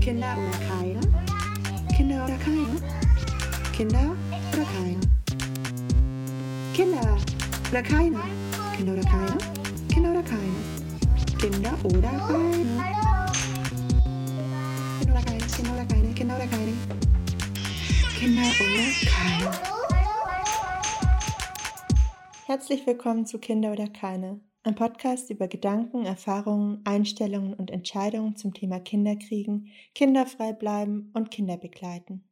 Kinder oder keine? Kinder oder keine? Kinder oder keine? Kinder oder keine? Kinder oder keine? Kinder oder keine? Kinder oder keine? Kinder oder keine? Kinder oder keine? Kinder oder keine? Kinder oder keine? Herzlich willkommen zu Kinder oder keine, ein Podcast über Gedanken, Erfahrungen, Einstellungen und Entscheidungen zum Thema Kinderkriegen, kinderfrei bleiben und Kinder begleiten.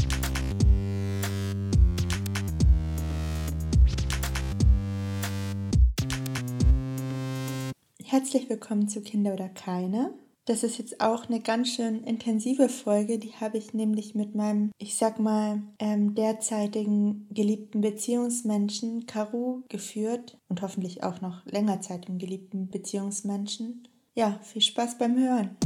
Herzlich willkommen zu Kinder oder keine. Das ist jetzt auch eine ganz schön intensive Folge, die habe ich nämlich mit meinem, derzeitigen geliebten Beziehungsmenschen Karu geführt und hoffentlich auch noch längerzeitigen geliebten Beziehungsmenschen. Ja, viel Spaß beim Hören.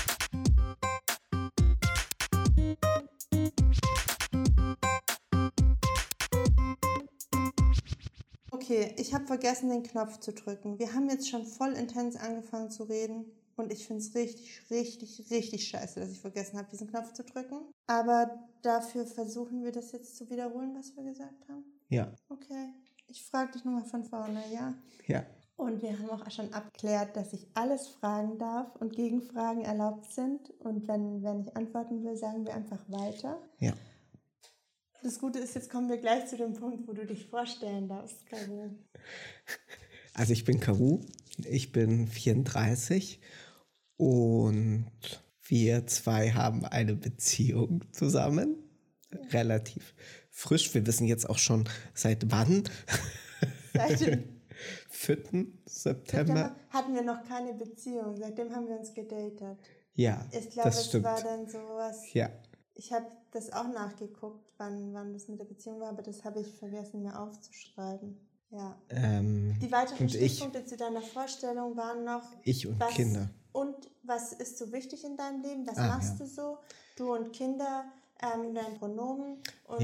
Okay, ich habe vergessen, den Knopf zu drücken. Wir haben jetzt schon voll intens angefangen zu reden. Und ich finde es richtig scheiße, dass ich vergessen habe, diesen Knopf zu drücken. Aber dafür versuchen wir das jetzt zu wiederholen, was wir gesagt haben? Ja. Okay, ich frage dich nochmal von vorne, ja? Ja. Und wir haben auch schon abgeklärt, dass ich alles fragen darf und Gegenfragen erlaubt sind. Und wenn ich antworten will, sagen wir einfach weiter. Ja. Das Gute ist, jetzt kommen wir gleich zu dem Punkt, wo du dich vorstellen darfst, Karu. Also ich bin Karu, ich bin 34 und wir zwei haben eine Beziehung zusammen, relativ frisch. Wir wissen jetzt auch schon seit wann. Seit dem 4. September. Hatten wir noch keine Beziehung, seitdem haben wir uns gedatet. Ja, ich glaube, das stimmt. Es war dann sowas. Ja. Ich habe das auch nachgeguckt, wann das mit der Beziehung war, aber das habe ich vergessen, mir aufzuschreiben. Ja. Die weiteren Stichpunkte zu deiner Vorstellung waren noch ich und Kinder. Und was ist so wichtig in deinem Leben? Was machst du so? Du und Kinder, dein Pronomen. Und,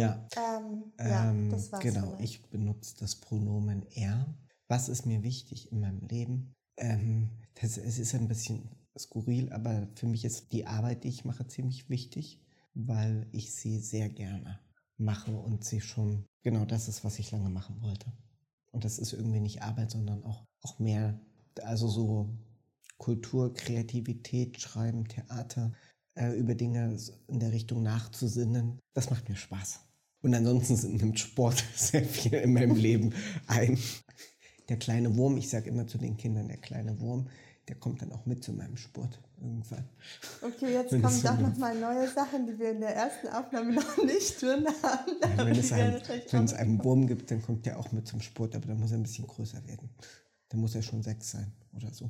das war's. Genau, vielleicht. Ich benutze das Pronomen er. Was ist mir wichtig in meinem Leben? Es ist ein bisschen skurril, aber für mich ist die Arbeit, die ich mache, ziemlich wichtig, weil ich sie sehr gerne mache und sie schon, genau das ist, was ich lange machen wollte. Und das ist irgendwie nicht Arbeit, sondern auch mehr, also so Kultur, Kreativität, Schreiben, Theater, über Dinge in der Richtung nachzusinnen. Das macht mir Spaß. Und ansonsten nimmt Sport sehr viel in meinem Leben ein. Der kleine Wurm, ich sage immer zu den Kindern, der kleine Wurm, der kommt dann auch mit zu meinem Sport irgendwann. Okay, jetzt kommen doch nochmal neue Sachen, die wir in der ersten Aufnahme noch nicht drin haben. Ja, wenn es einen Wurm gibt, dann kommt der auch mit zum Sport, aber dann muss er ein bisschen größer werden. Dann muss er schon 6 sein oder so.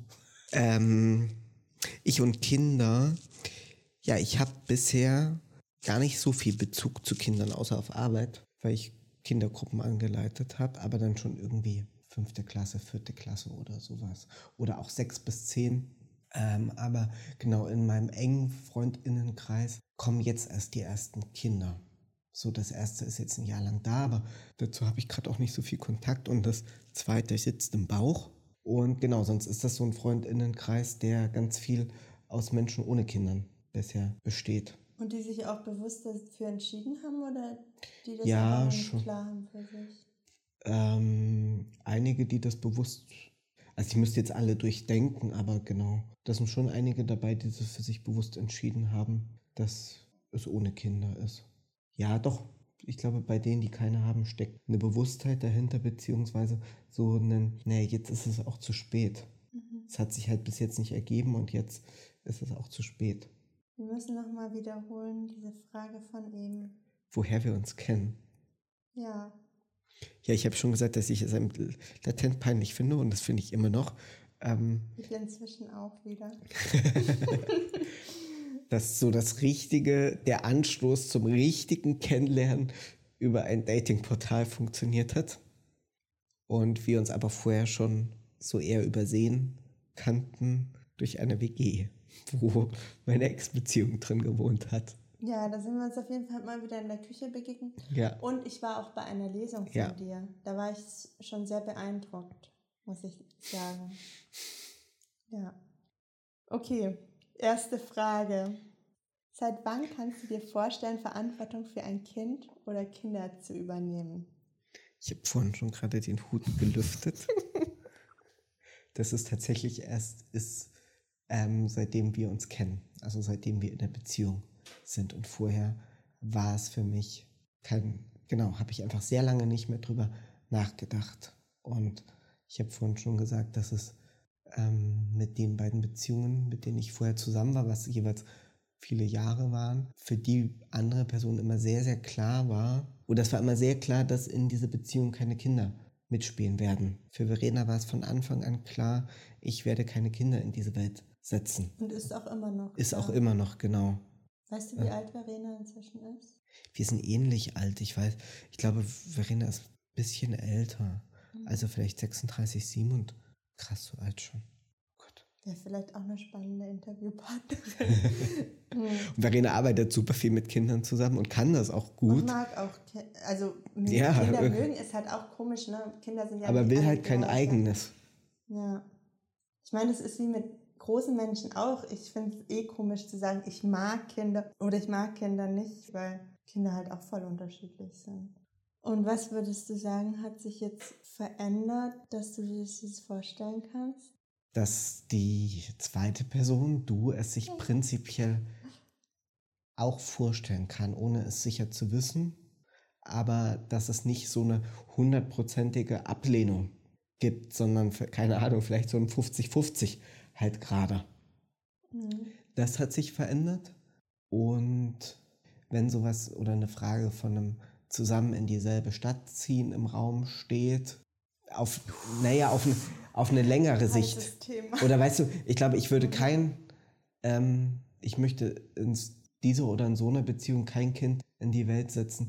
Ich und Kinder, ja, ich habe bisher gar nicht so viel Bezug zu Kindern, außer auf Arbeit, weil ich Kindergruppen angeleitet habe, aber dann schon irgendwie 5. Klasse, 4. Klasse oder sowas. Oder auch 6 bis 10. Aber genau in meinem engen Freundinnenkreis kommen jetzt erst die ersten Kinder. So, das erste ist jetzt ein Jahr lang da, aber dazu habe ich gerade auch nicht so viel Kontakt. Und das zweite sitzt im Bauch. Und genau, sonst ist das so ein Freundinnenkreis, der ganz viel aus Menschen ohne Kindern bisher besteht. Und die sich auch bewusst dafür entschieden haben oder die das ja, aber nicht schon klar haben für sich? Einige, die das bewusst, also ich müsste jetzt alle durchdenken, aber genau, da sind schon einige dabei, die das für sich bewusst entschieden haben, dass es ohne Kinder ist. Ja, doch, ich glaube, bei denen, die keine haben, steckt eine Bewusstheit dahinter, beziehungsweise so jetzt ist es auch zu spät. Es hat sich halt bis jetzt nicht ergeben und jetzt ist es auch zu spät. Wir müssen nochmal wiederholen, diese Frage von eben. Woher wir uns kennen. Ja. Ja, ich habe schon gesagt, dass ich es latent peinlich finde und das finde ich immer noch. Ich inzwischen auch wieder. Dass so der Anstoß zum richtigen Kennenlernen über ein Datingportal funktioniert hat und wir uns aber vorher schon so eher übersehen kannten durch eine WG, wo meine Ex-Beziehung drin gewohnt hat. Ja, da sind wir uns auf jeden Fall mal wieder in der Küche begegnet. Ja. Und ich war auch bei einer Lesung von dir. Da war ich schon sehr beeindruckt, muss ich sagen. Ja. Okay, erste Frage. Seit wann kannst du dir vorstellen, Verantwortung für ein Kind oder Kinder zu übernehmen? Ich habe vorhin schon gerade den Hut gelüftet. Das ist tatsächlich seitdem wir uns kennen, also seitdem wir in der Beziehung sind. Und vorher war es für mich habe ich einfach sehr lange nicht mehr drüber nachgedacht. Und ich habe vorhin schon gesagt, dass es mit den beiden Beziehungen, mit denen ich vorher zusammen war, was jeweils viele Jahre waren, für die andere Person immer sehr, sehr klar war, oder es war immer sehr klar, dass in dieser Beziehung keine Kinder mitspielen werden. Für Verena war es von Anfang an klar, ich werde keine Kinder in diese Welt setzen. Und ist auch immer noch. Ist auch immer noch, genau. Weißt du, wie alt Verena inzwischen ist? Wir sind ähnlich alt, ich glaube, Verena ist ein bisschen älter. Also vielleicht 36, 7 und krass so alt schon. Wäre vielleicht auch eine spannende Interviewpartnerin. Und Verena arbeitet super viel mit Kindern zusammen und kann das auch gut. Und mag auch, Kinder mögen ist halt auch komisch, ne? Kinder sind ja. Aber will halt kein eigenes. Ja. Ich meine, das ist wie mit großen Menschen auch. Ich finde es komisch zu sagen, ich mag Kinder oder ich mag Kinder nicht, weil Kinder halt auch voll unterschiedlich sind. Und was würdest du sagen, hat sich jetzt verändert, dass du dir das vorstellen kannst? Dass die zweite Person, du, es sich prinzipiell auch vorstellen kann, ohne es sicher zu wissen, aber dass es nicht so eine 100%ige Ablehnung gibt, sondern, keine Ahnung, vielleicht so ein 50-50 halt gerade. Das hat sich verändert. Und wenn sowas oder eine Frage von einem zusammen in dieselbe Stadt ziehen im Raum steht, auf eine längere Sicht. Thema. Oder weißt du, ich glaube, ich würde ich möchte in dieser oder in so einer Beziehung kein Kind in die Welt setzen,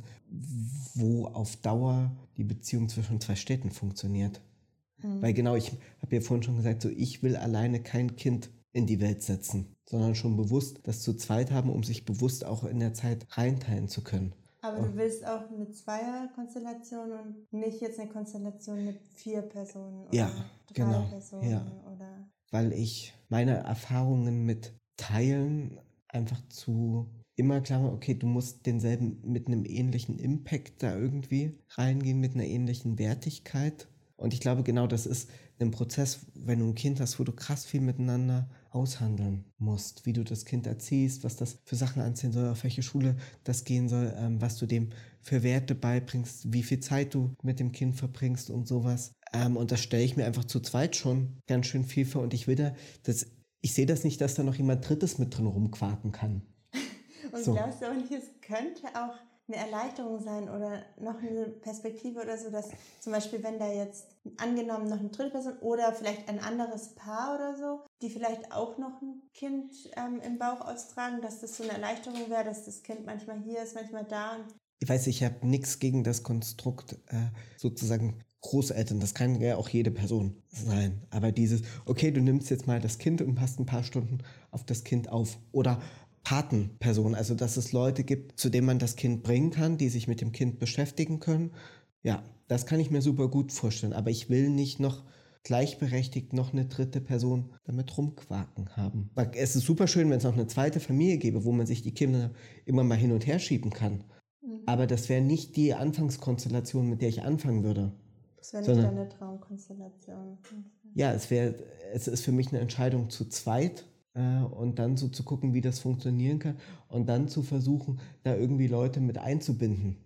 wo auf Dauer die Beziehung zwischen zwei Städten funktioniert. Weil genau, ich habe ja vorhin schon gesagt, so ich will alleine kein Kind in die Welt setzen, sondern schon bewusst das zu zweit haben, um sich bewusst auch in der Zeit reinteilen zu können. Aber du willst auch eine Zweierkonstellation und nicht jetzt eine Konstellation mit 4 Personen oder 3 Personen. Ja. Oder? Weil ich meine Erfahrungen mit Teilen einfach immer klar mache, okay, du musst denselben mit einem ähnlichen Impact da irgendwie reingehen, mit einer ähnlichen Wertigkeit. Und ich glaube, genau das ist ein Prozess, wenn du ein Kind hast, wo du krass viel miteinander aushandeln musst, wie du das Kind erziehst, was das für Sachen anziehen soll, auf welche Schule das gehen soll, was du dem für Werte beibringst, wie viel Zeit du mit dem Kind verbringst und sowas. Und das stelle ich mir einfach zu zweit schon ganz schön viel vor. Und ich sehe das nicht, dass da noch jemand Drittes mit drin rumquaken kann. Und glaubst du auch nicht, es könnte auch eine Erleichterung sein oder noch eine Perspektive oder so, dass zum Beispiel, wenn da jetzt angenommen noch eine dritte Person oder vielleicht ein anderes Paar oder so, die vielleicht auch noch ein Kind im Bauch austragen, dass das so eine Erleichterung wäre, dass das Kind manchmal hier ist, manchmal da. Ich weiß, ich habe nichts gegen das Konstrukt sozusagen Großeltern, das kann ja auch jede Person sein, aber okay, du nimmst jetzt mal das Kind und passt ein paar Stunden auf das Kind auf oder Patenpersonen, also dass es Leute gibt, zu denen man das Kind bringen kann, die sich mit dem Kind beschäftigen können. Ja, das kann ich mir super gut vorstellen, aber ich will nicht noch gleichberechtigt noch eine dritte Person damit rumquaken haben. Weil es ist super schön, wenn es noch eine zweite Familie gäbe, wo man sich die Kinder immer mal hin und her schieben kann. Aber das wäre nicht die Anfangskonstellation, mit der ich anfangen würde. Das wäre nicht deine Traumkonstellation. Ja, es ist für mich eine Entscheidung zu zweit. Und dann so zu gucken, wie das funktionieren kann und dann zu versuchen, da irgendwie Leute mit einzubinden.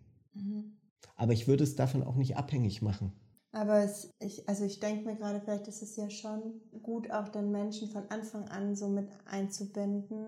Aber ich würde es davon auch nicht abhängig machen. Aber ich denke mir gerade, vielleicht ist es ja schon gut, auch den Menschen von Anfang an so mit einzubinden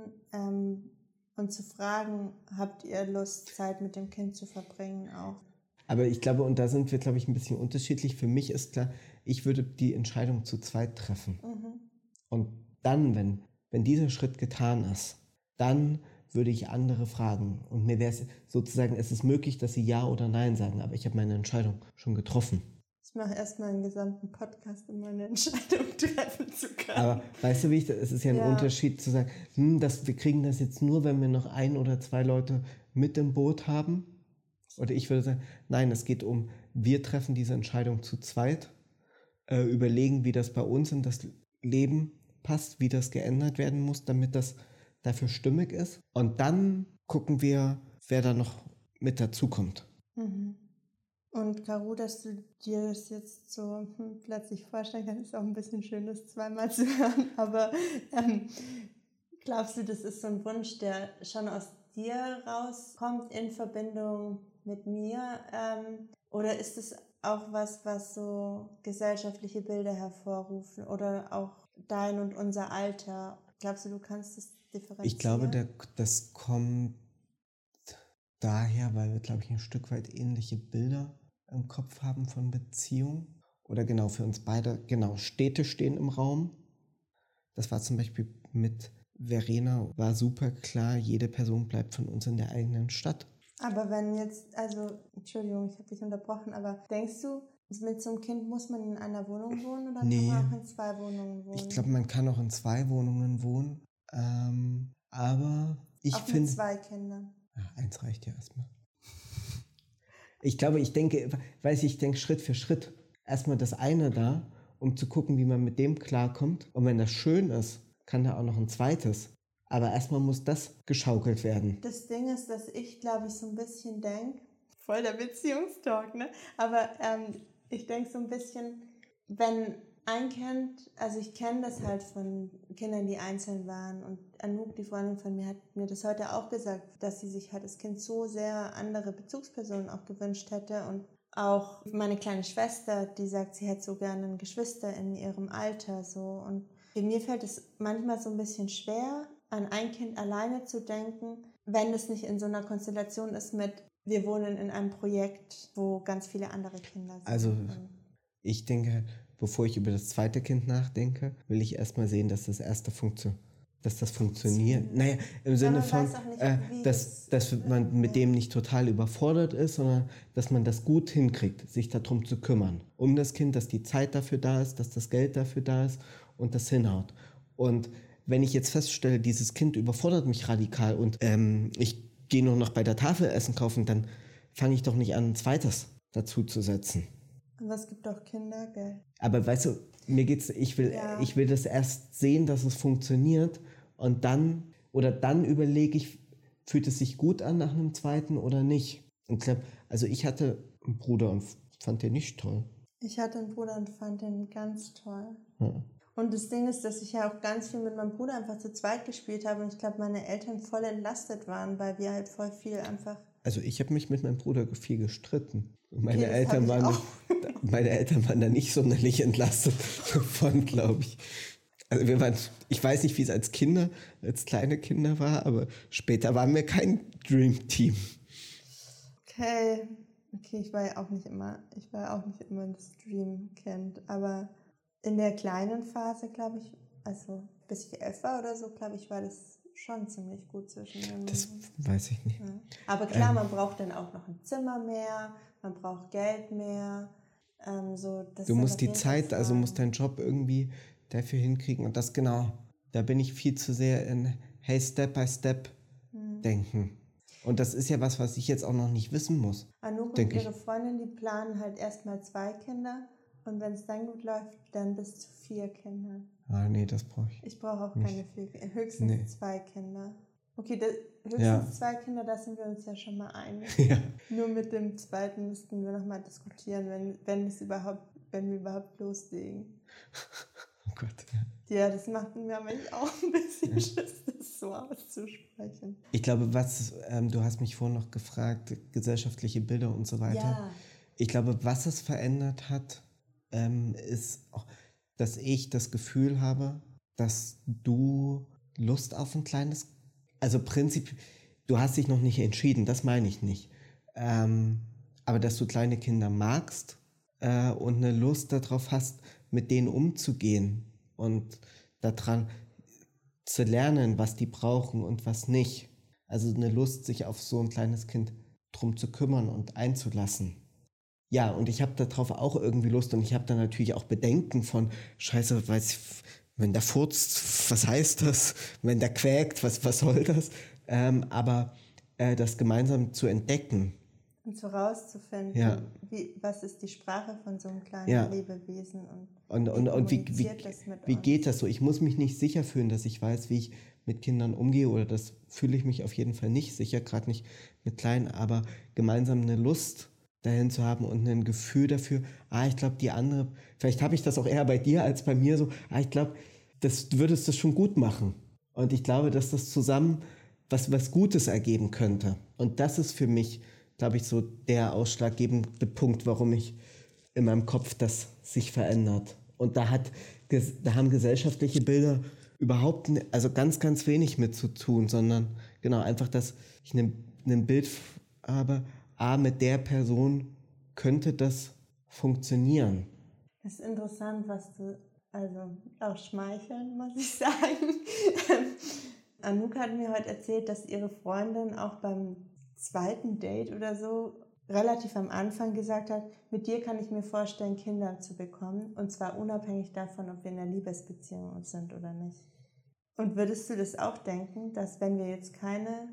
und zu fragen, habt ihr Lust, Zeit mit dem Kind zu verbringen auch? Aber ich glaube, und da sind wir, glaube ich, ein bisschen unterschiedlich. Für mich ist klar, ich würde die Entscheidung zu zweit treffen. Und dann, wenn dieser Schritt getan ist, dann würde ich andere fragen. Und mir wäre es sozusagen, es ist möglich, dass sie Ja oder Nein sagen, aber ich habe meine Entscheidung schon getroffen. Ich mache erstmal einen gesamten Podcast, um meine Entscheidung treffen zu können. Aber weißt du, es ist ja ein Unterschied zu sagen, wir kriegen das jetzt nur, wenn wir noch 1 oder 2 Leute mit im Boot haben. Oder ich würde sagen, nein, es geht um, wir treffen diese Entscheidung zu zweit, überlegen, wie das bei uns in das Leben passt, wie das geändert werden muss, damit das dafür stimmig ist. Und dann gucken wir, wer da noch mit dazukommt. Mhm. Und Caro, dass du dir das jetzt so plötzlich vorstellen kannst, ist auch ein bisschen schön, das zweimal zu hören. Aber glaubst du, das ist so ein Wunsch, der schon aus dir rauskommt in Verbindung mit mir? Oder ist es auch was so gesellschaftliche Bilder hervorrufen oder auch dein und unser Alter? Glaubst du kannst das differenzieren? Ich glaube, das kommt daher, weil wir, glaube ich, ein Stück weit ähnliche Bilder im Kopf haben von Beziehung. Oder genau, für uns beide, genau, Städte stehen im Raum. Das war zum Beispiel mit Verena, war super klar, jede Person bleibt von uns in der eigenen Stadt. Aber wenn jetzt, also, Entschuldigung, ich habe dich unterbrochen, aber denkst du, mit so einem Kind muss man in einer Wohnung wohnen oder Nee. kann man auch in 2 Wohnungen wohnen? Ich glaube, man kann auch in 2 Wohnungen wohnen. Aber ich auch finde... mit 2 Kindern. Ja, 1 reicht ja erstmal. Ich denke Schritt für Schritt. Erstmal das eine da, um zu gucken, wie man mit dem klarkommt. Und wenn das schön ist, kann da auch noch ein zweites. Aber erstmal muss das geschaukelt werden. Das Ding ist, dass ich, glaube ich, so ein bisschen denke, voll der Beziehungstalk, ne? Aber ich denke so ein bisschen, wenn ein Kind, also ich kenne das halt von Kindern, die einzeln waren, und Anouk, die Freundin von mir, hat mir das heute auch gesagt, dass sie sich halt das Kind so sehr andere Bezugspersonen auch gewünscht hätte. Und auch meine kleine Schwester, die sagt, sie hätte so gerne ein Geschwister in ihrem Alter, so. Und für mir fällt es manchmal so ein bisschen schwer, an ein Kind alleine zu denken, wenn es nicht in so einer Konstellation ist mit, wir wohnen in einem Projekt, wo ganz viele andere Kinder sind. Also ich denke, bevor ich über das zweite Kind nachdenke, will ich erstmal sehen, dass das erste funktioniert. Naja, im Sinne von, dass man mit dem nicht total überfordert ist, sondern dass man das gut hinkriegt, sich darum zu kümmern. Um das Kind, dass die Zeit dafür da ist, dass das Geld dafür da ist und das hinhaut. Und wenn ich jetzt feststelle, dieses Kind überfordert mich radikal und ich gehe nur noch bei der Tafel Essen kaufen, dann fange ich doch nicht an, ein zweites dazu zu setzen. Aber es gibt doch Kindergeld. Aber weißt du, mir geht's, ich will das erst sehen, dass es funktioniert und dann überlege ich, fühlt es sich gut an nach einem zweiten oder nicht. Und ich glaube, also ich hatte einen Bruder und fand den nicht toll. Ich hatte einen Bruder und fand den ganz toll. Ja. Und das Ding ist, dass ich ja auch ganz viel mit meinem Bruder einfach zu zweit gespielt habe und ich glaube, meine Eltern voll entlastet waren, weil wir halt voll viel einfach... Also ich habe mich mit meinem Bruder viel gestritten. Und meine Eltern waren da nicht sonderlich entlastet davon, glaube ich. Also ich weiß nicht, wie es als kleine Kinder war, aber später waren wir kein Dream Team. Okay, ich war ja auch nicht immer das Dream-Kind, aber in der kleinen Phase, glaube ich, also bis ich 11 war oder so, glaube ich, war das schon ziemlich gut zwischen mir. Das weiß ich nicht. Ja. Aber klar, man braucht dann auch noch ein Zimmer mehr, man braucht Geld mehr. Du musst die Zeit, also musst deinen Job irgendwie dafür hinkriegen. Und das genau, da bin ich viel zu sehr in, hey, Step by Step denken. Und das ist ja was ich jetzt auch noch nicht wissen muss. Anouk und ihre Freundin, die planen halt erstmal 2 Kinder. Und wenn es dann gut läuft, dann bis zu 4 Kinder. Ah, nee, das brauche ich. Ich brauche auch keine 4 Kinder, höchstens 2 Kinder. Okay, höchstens 2 Kinder, da sind wir uns ja schon mal einig. Ja. Nur mit dem zweiten müssten wir nochmal diskutieren, wenn wir überhaupt loslegen. Oh Gott, ja. Ja, das macht mir aber auch ein bisschen Schiss, das so auszusprechen. Ich glaube, du hast mich vorhin noch gefragt, gesellschaftliche Bilder und so weiter. Ja. Ich glaube, was es verändert hat, ist auch, dass ich das Gefühl habe, dass du Lust auf ein kleines, also Prinzip, du hast dich noch nicht entschieden, das meine ich nicht, aber dass du kleine Kinder magst und eine Lust darauf hast, mit denen umzugehen und daran zu lernen, was die brauchen und was nicht. Also eine Lust, sich auf so ein kleines Kind drum zu kümmern und einzulassen. Ja, und ich habe darauf auch irgendwie Lust und ich habe da natürlich auch Bedenken von, scheiße, wenn der furzt, was heißt das? Wenn der quäkt, was soll das? Aber das gemeinsam zu entdecken. Und so rauszufinden, was ist die Sprache von so einem kleinen Lebewesen und wie geht das so? Ich muss mich nicht sicher fühlen, dass ich weiß, wie ich mit Kindern umgehe, oder das fühle ich mich auf jeden Fall nicht, sicher gerade nicht mit Kleinen, aber gemeinsam eine Lust dahin zu haben und ein Gefühl dafür, ich glaube, die andere, vielleicht habe ich das auch eher bei dir als bei mir so, ich glaube, du würdest das schon gut machen. Und ich glaube, dass das zusammen was Gutes ergeben könnte. Und das ist für mich, glaube ich, so der ausschlaggebende Punkt, warum ich in meinem Kopf das sich verändert. Und da haben gesellschaftliche Bilder überhaupt, also ganz, ganz wenig mit zu tun, sondern genau einfach, dass ich ein Bild habe, mit der Person könnte das funktionieren. Das ist interessant, was du, also auch schmeicheln, muss ich sagen. Anouk hat mir heute erzählt, dass ihre Freundin auch beim zweiten Date oder so relativ am Anfang gesagt hat, mit dir kann ich mir vorstellen, Kinder zu bekommen. Und zwar unabhängig davon, ob wir in einer Liebesbeziehung sind oder nicht. Und würdest du das auch denken, dass wenn wir jetzt keine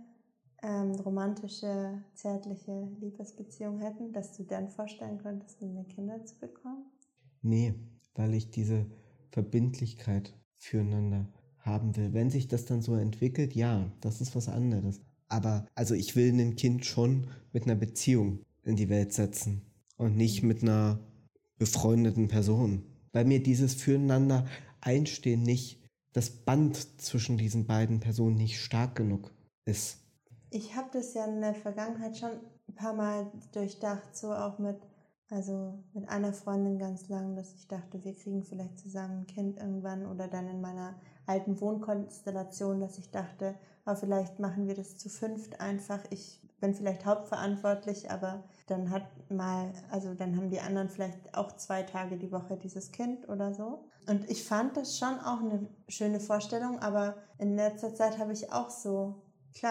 romantische, zärtliche Liebesbeziehung hätten, dass du dann vorstellen könntest, mit mir Kinder zu bekommen? Nee, weil ich diese Verbindlichkeit füreinander haben will. Wenn sich das dann so entwickelt, ja, das ist was anderes. Aber also ich will ein Kind schon mit einer Beziehung in die Welt setzen und nicht mit einer befreundeten Person. Weil mir dieses Füreinander einstehen nicht, das Band zwischen diesen beiden Personen nicht stark genug ist. Ich habe das ja in der Vergangenheit schon ein paar Mal durchdacht, so auch mit einer Freundin ganz lang, dass ich dachte, wir kriegen vielleicht zusammen ein Kind irgendwann, oder dann in meiner alten Wohnkonstellation, dass ich dachte, vielleicht machen wir das zu 5 einfach. Ich bin vielleicht hauptverantwortlich, aber dann dann haben die anderen vielleicht auch 2 Tage die Woche dieses Kind oder so. Und ich fand das schon auch eine schöne Vorstellung, aber in letzter Zeit habe ich auch so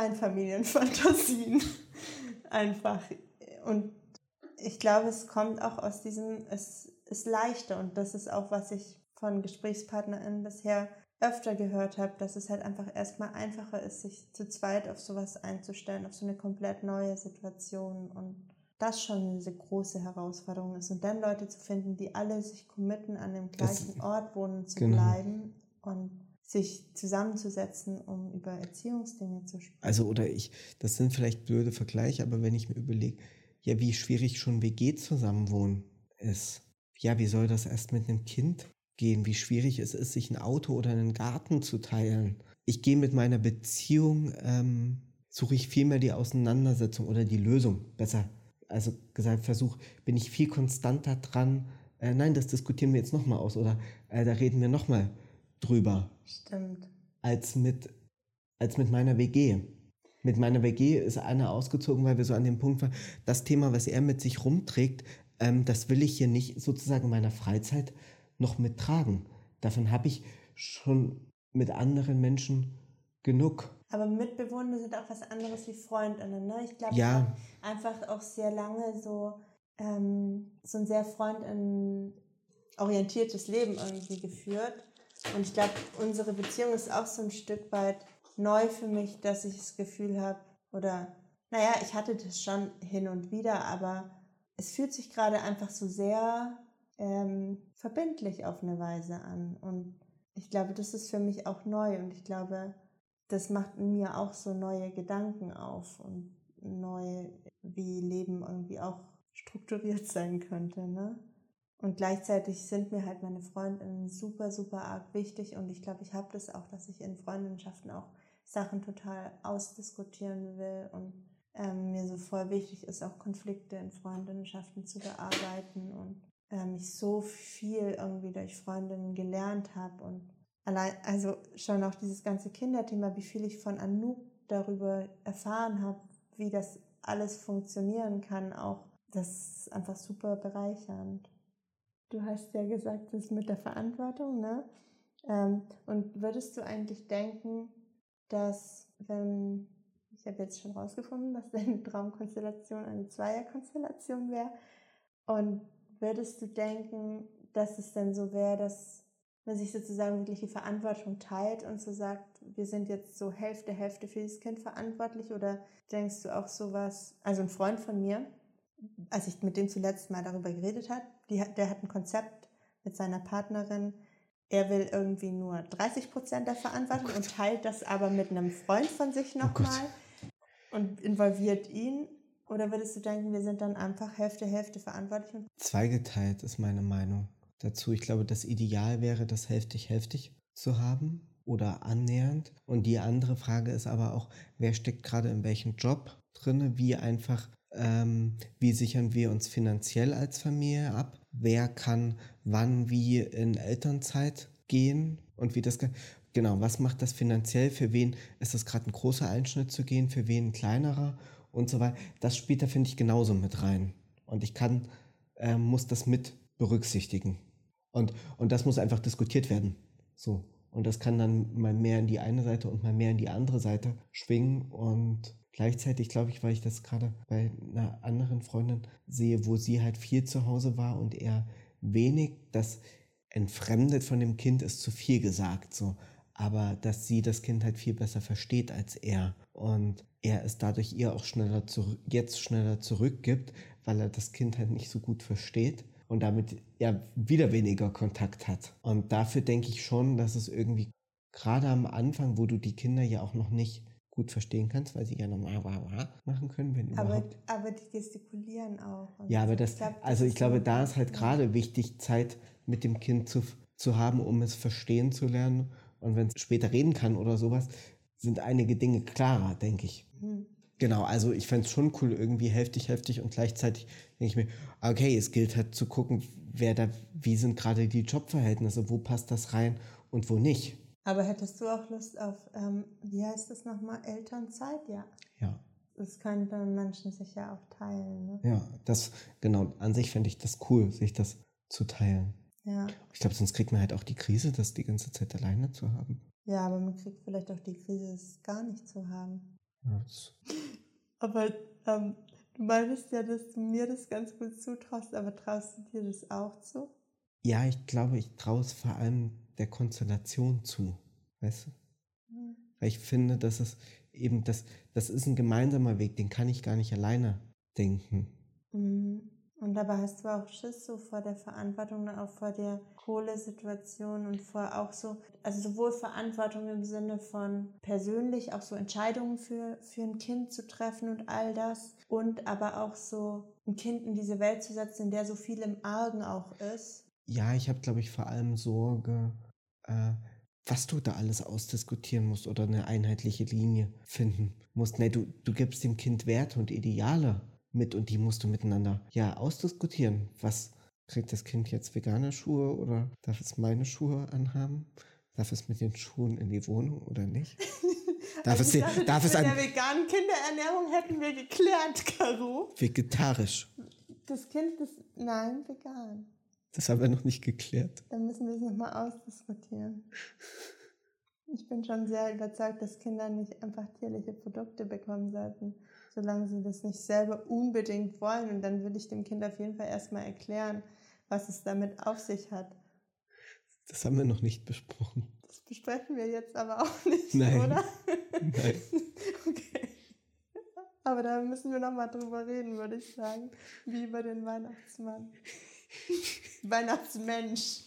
Kleinfamilienfantasien einfach. Und ich glaube, es kommt auch aus diesem, es ist leichter, und das ist auch, was ich von GesprächspartnerInnen bisher öfter gehört habe, dass es halt einfach erstmal einfacher ist, sich zu zweit auf sowas einzustellen, auf so eine komplett neue Situation, und das schon eine große Herausforderung ist. Und dann Leute zu finden, die alle sich committen, an dem gleichen Ort wohnen zu bleiben und sich zusammenzusetzen, um über Erziehungsdinge zu sprechen. Also das sind vielleicht blöde Vergleiche, aber wenn ich mir überlege, ja, wie schwierig schon WG-Zusammenwohnen ist. Ja, wie soll das erst mit einem Kind gehen? Wie schwierig es ist, sich ein Auto oder einen Garten zu teilen. Ich gehe mit meiner Beziehung, suche ich vielmehr die Auseinandersetzung oder die Lösung, besser. Also gesagt, bin ich viel konstanter dran, nein, das diskutieren wir jetzt nochmal aus, oder da reden wir nochmal drüber. Stimmt. Als mit meiner WG. Mit meiner WG ist einer ausgezogen, weil wir so an dem Punkt waren, das Thema, was er mit sich rumträgt, das will ich hier nicht sozusagen in meiner Freizeit noch mittragen. Davon habe ich schon mit anderen Menschen genug. Aber Mitbewohner sind auch was anderes wie FreundInnen, ne? Ich glaube, ja. Ich habe einfach auch sehr lange so ein sehr freundin-orientiertes Leben irgendwie geführt. Und ich glaube, unsere Beziehung ist auch so ein Stück weit neu für mich, dass ich das Gefühl habe, ich hatte das schon hin und wieder, aber es fühlt sich gerade einfach so sehr verbindlich auf eine Weise an. Und ich glaube, das ist für mich auch neu, und ich glaube, das macht in mir auch so neue Gedanken auf und neu, wie Leben irgendwie auch strukturiert sein könnte, ne? Und gleichzeitig sind mir halt meine Freundinnen super, super arg wichtig, und ich glaube, ich habe das auch, dass ich in Freundschaften auch Sachen total ausdiskutieren will und mir so voll wichtig ist, auch Konflikte in Freundschaften zu bearbeiten, und ich so viel irgendwie durch Freundinnen gelernt habe, und allein, also schon auch dieses ganze Kinderthema, wie viel ich von Anouk darüber erfahren habe, wie das alles funktionieren kann, auch das ist einfach super bereichernd. Du hast ja gesagt, das mit der Verantwortung, ne? Und würdest du eigentlich denken, dass ich habe jetzt schon rausgefunden, dass deine Traumkonstellation eine Zweierkonstellation wäre, und würdest du denken, dass es dann so wäre, dass man sich sozusagen wirklich die Verantwortung teilt und so sagt, wir sind jetzt so Hälfte für dieses Kind verantwortlich, oder denkst du auch sowas, also ein Freund von mir, als ich mit dem zuletzt mal darüber geredet habe, der hat ein Konzept mit seiner Partnerin, er will irgendwie nur 30% der Verantwortung und teilt das aber mit einem Freund von sich nochmal und involviert ihn? Oder würdest du denken, wir sind dann einfach Hälfte, Hälfte verantwortlich? Zweigeteilt ist meine Meinung dazu. Ich glaube, das Ideal wäre, das hälftig zu haben oder annähernd. Und die andere Frage ist aber auch, wer steckt gerade in welchem Job drin? Wie sichern wir uns finanziell als Familie ab? Wer kann wann wie in Elternzeit gehen und wie das... Genau, was macht das finanziell? Für wen ist das gerade ein großer Einschnitt zu gehen? Für wen ein kleinerer? Und so weiter. Das spielt da, finde ich, genauso mit rein. Und ich muss das mit berücksichtigen. Und das muss einfach diskutiert werden. So. Und das kann dann mal mehr in die eine Seite und mal mehr in die andere Seite schwingen. Und gleichzeitig, glaube ich, weil ich das gerade bei einer anderen Freundin sehe, wo sie halt viel zu Hause war und er wenig, das entfremdet von dem Kind ist zu viel gesagt, so. Aber dass sie das Kind halt viel besser versteht als er. Und er es dadurch ihr auch schneller zurückgibt, weil er das Kind halt nicht so gut versteht und damit er wieder weniger Kontakt hat. Und dafür denke ich schon, dass es irgendwie gerade am Anfang, wo du die Kinder ja auch noch nicht gut verstehen kannst, weil sie ja normal machen können, wenn überhaupt. Aber die gestikulieren auch. Ja, aber ich glaube, da ist halt gerade wichtig, Zeit mit dem Kind zu haben, um es verstehen zu lernen. Und wenn es später reden kann oder sowas, sind einige Dinge klarer, denke ich. Genau, also ich fände es schon cool, irgendwie hälftig und gleichzeitig denke ich mir, okay, es gilt halt zu gucken, wie sind gerade die Jobverhältnisse, wo passt das rein und wo nicht. Aber hättest du auch Lust auf, wie heißt das nochmal, Elternzeit? Ja. Ja. Das können dann Menschen sich ja auch teilen, ne? Ja, genau, an sich fände ich das cool, sich das zu teilen. Ja. Ich glaube, sonst kriegt man halt auch die Krise, das die ganze Zeit alleine zu haben. Ja, aber man kriegt vielleicht auch die Krise, es gar nicht zu haben. Ja, aber du meintest ja, dass du mir das ganz gut zutraust, aber traust du dir das auch zu? Ja, ich glaube, ich traue es vor allem der Konstellation zu, weißt du? Weil ich finde, dass es eben, das ist ein gemeinsamer Weg, den kann ich gar nicht alleine denken. Und dabei hast du auch Schiss so vor der Verantwortung, auch vor der Kohlesituation und vor auch so, also sowohl Verantwortung im Sinne von persönlich auch so Entscheidungen für ein Kind zu treffen und all das und aber auch so ein Kind in diese Welt zu setzen, in der so viel im Argen auch ist. Ja, ich habe, glaube ich, vor allem Sorge, was du da alles ausdiskutieren musst oder eine einheitliche Linie finden musst. Nee, du gibst dem Kind Werte und Ideale mit und die musst du miteinander ausdiskutieren. Was kriegt das Kind jetzt, vegane Schuhe oder darf es meine Schuhe anhaben? Darf es mit den Schuhen in die Wohnung oder nicht? Mit der veganen Kinderernährung hätten wir geklärt, Caro. Vegetarisch. Das Kind ist, nein, vegan. Das haben wir noch nicht geklärt. Dann müssen wir es nochmal ausdiskutieren. Ich bin schon sehr überzeugt, dass Kinder nicht einfach tierliche Produkte bekommen sollten, solange sie das nicht selber unbedingt wollen. Und dann würde ich dem Kind auf jeden Fall erstmal erklären, was es damit auf sich hat. Das haben wir noch nicht besprochen. Das besprechen wir jetzt aber auch nicht, Nein. oder? Nein. Okay. Aber da müssen wir nochmal drüber reden, würde ich sagen. Wie über den Weihnachtsmann. Weihnachtsmensch.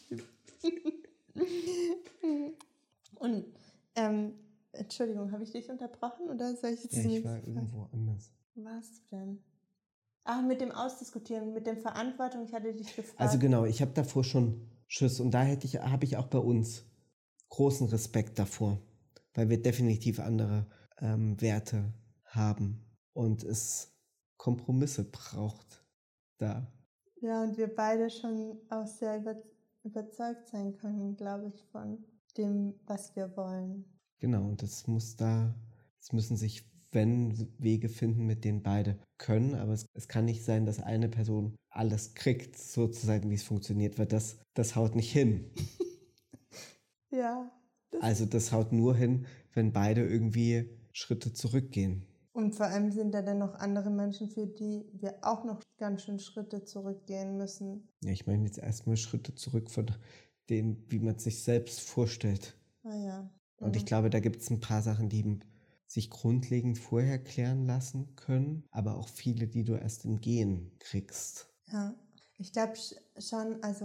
Und, Entschuldigung, habe ich dich unterbrochen oder soll ich jetzt nicht? Ich war irgendwo anders. Warst du denn? Mit dem Ausdiskutieren, mit der Verantwortung, ich hatte dich gefragt. Also genau, ich habe davor schon Schiss und da habe ich auch bei uns großen Respekt davor, weil wir definitiv andere Werte haben und es Kompromisse braucht da. Ja, und wir beide schon auch sehr überzeugt sein können, glaube ich, von dem, was wir wollen. Genau, und es müssen sich Wege finden, mit denen beide können, aber es kann nicht sein, dass eine Person alles kriegt, sozusagen, wie es funktioniert, weil das haut nicht hin. Ja. Also das haut nur hin, wenn beide irgendwie Schritte zurückgehen. Und vor allem sind da dann noch andere Menschen, für die wir auch noch ganz schön Schritte zurückgehen müssen. Ja, ich meine jetzt erstmal Schritte zurück von denen, wie man sich selbst vorstellt. Ah ja. Und ich glaube, da gibt es ein paar Sachen, die sich grundlegend vorher klären lassen können, aber auch viele, die du erst im Gehen kriegst. Ja, ich glaube schon, also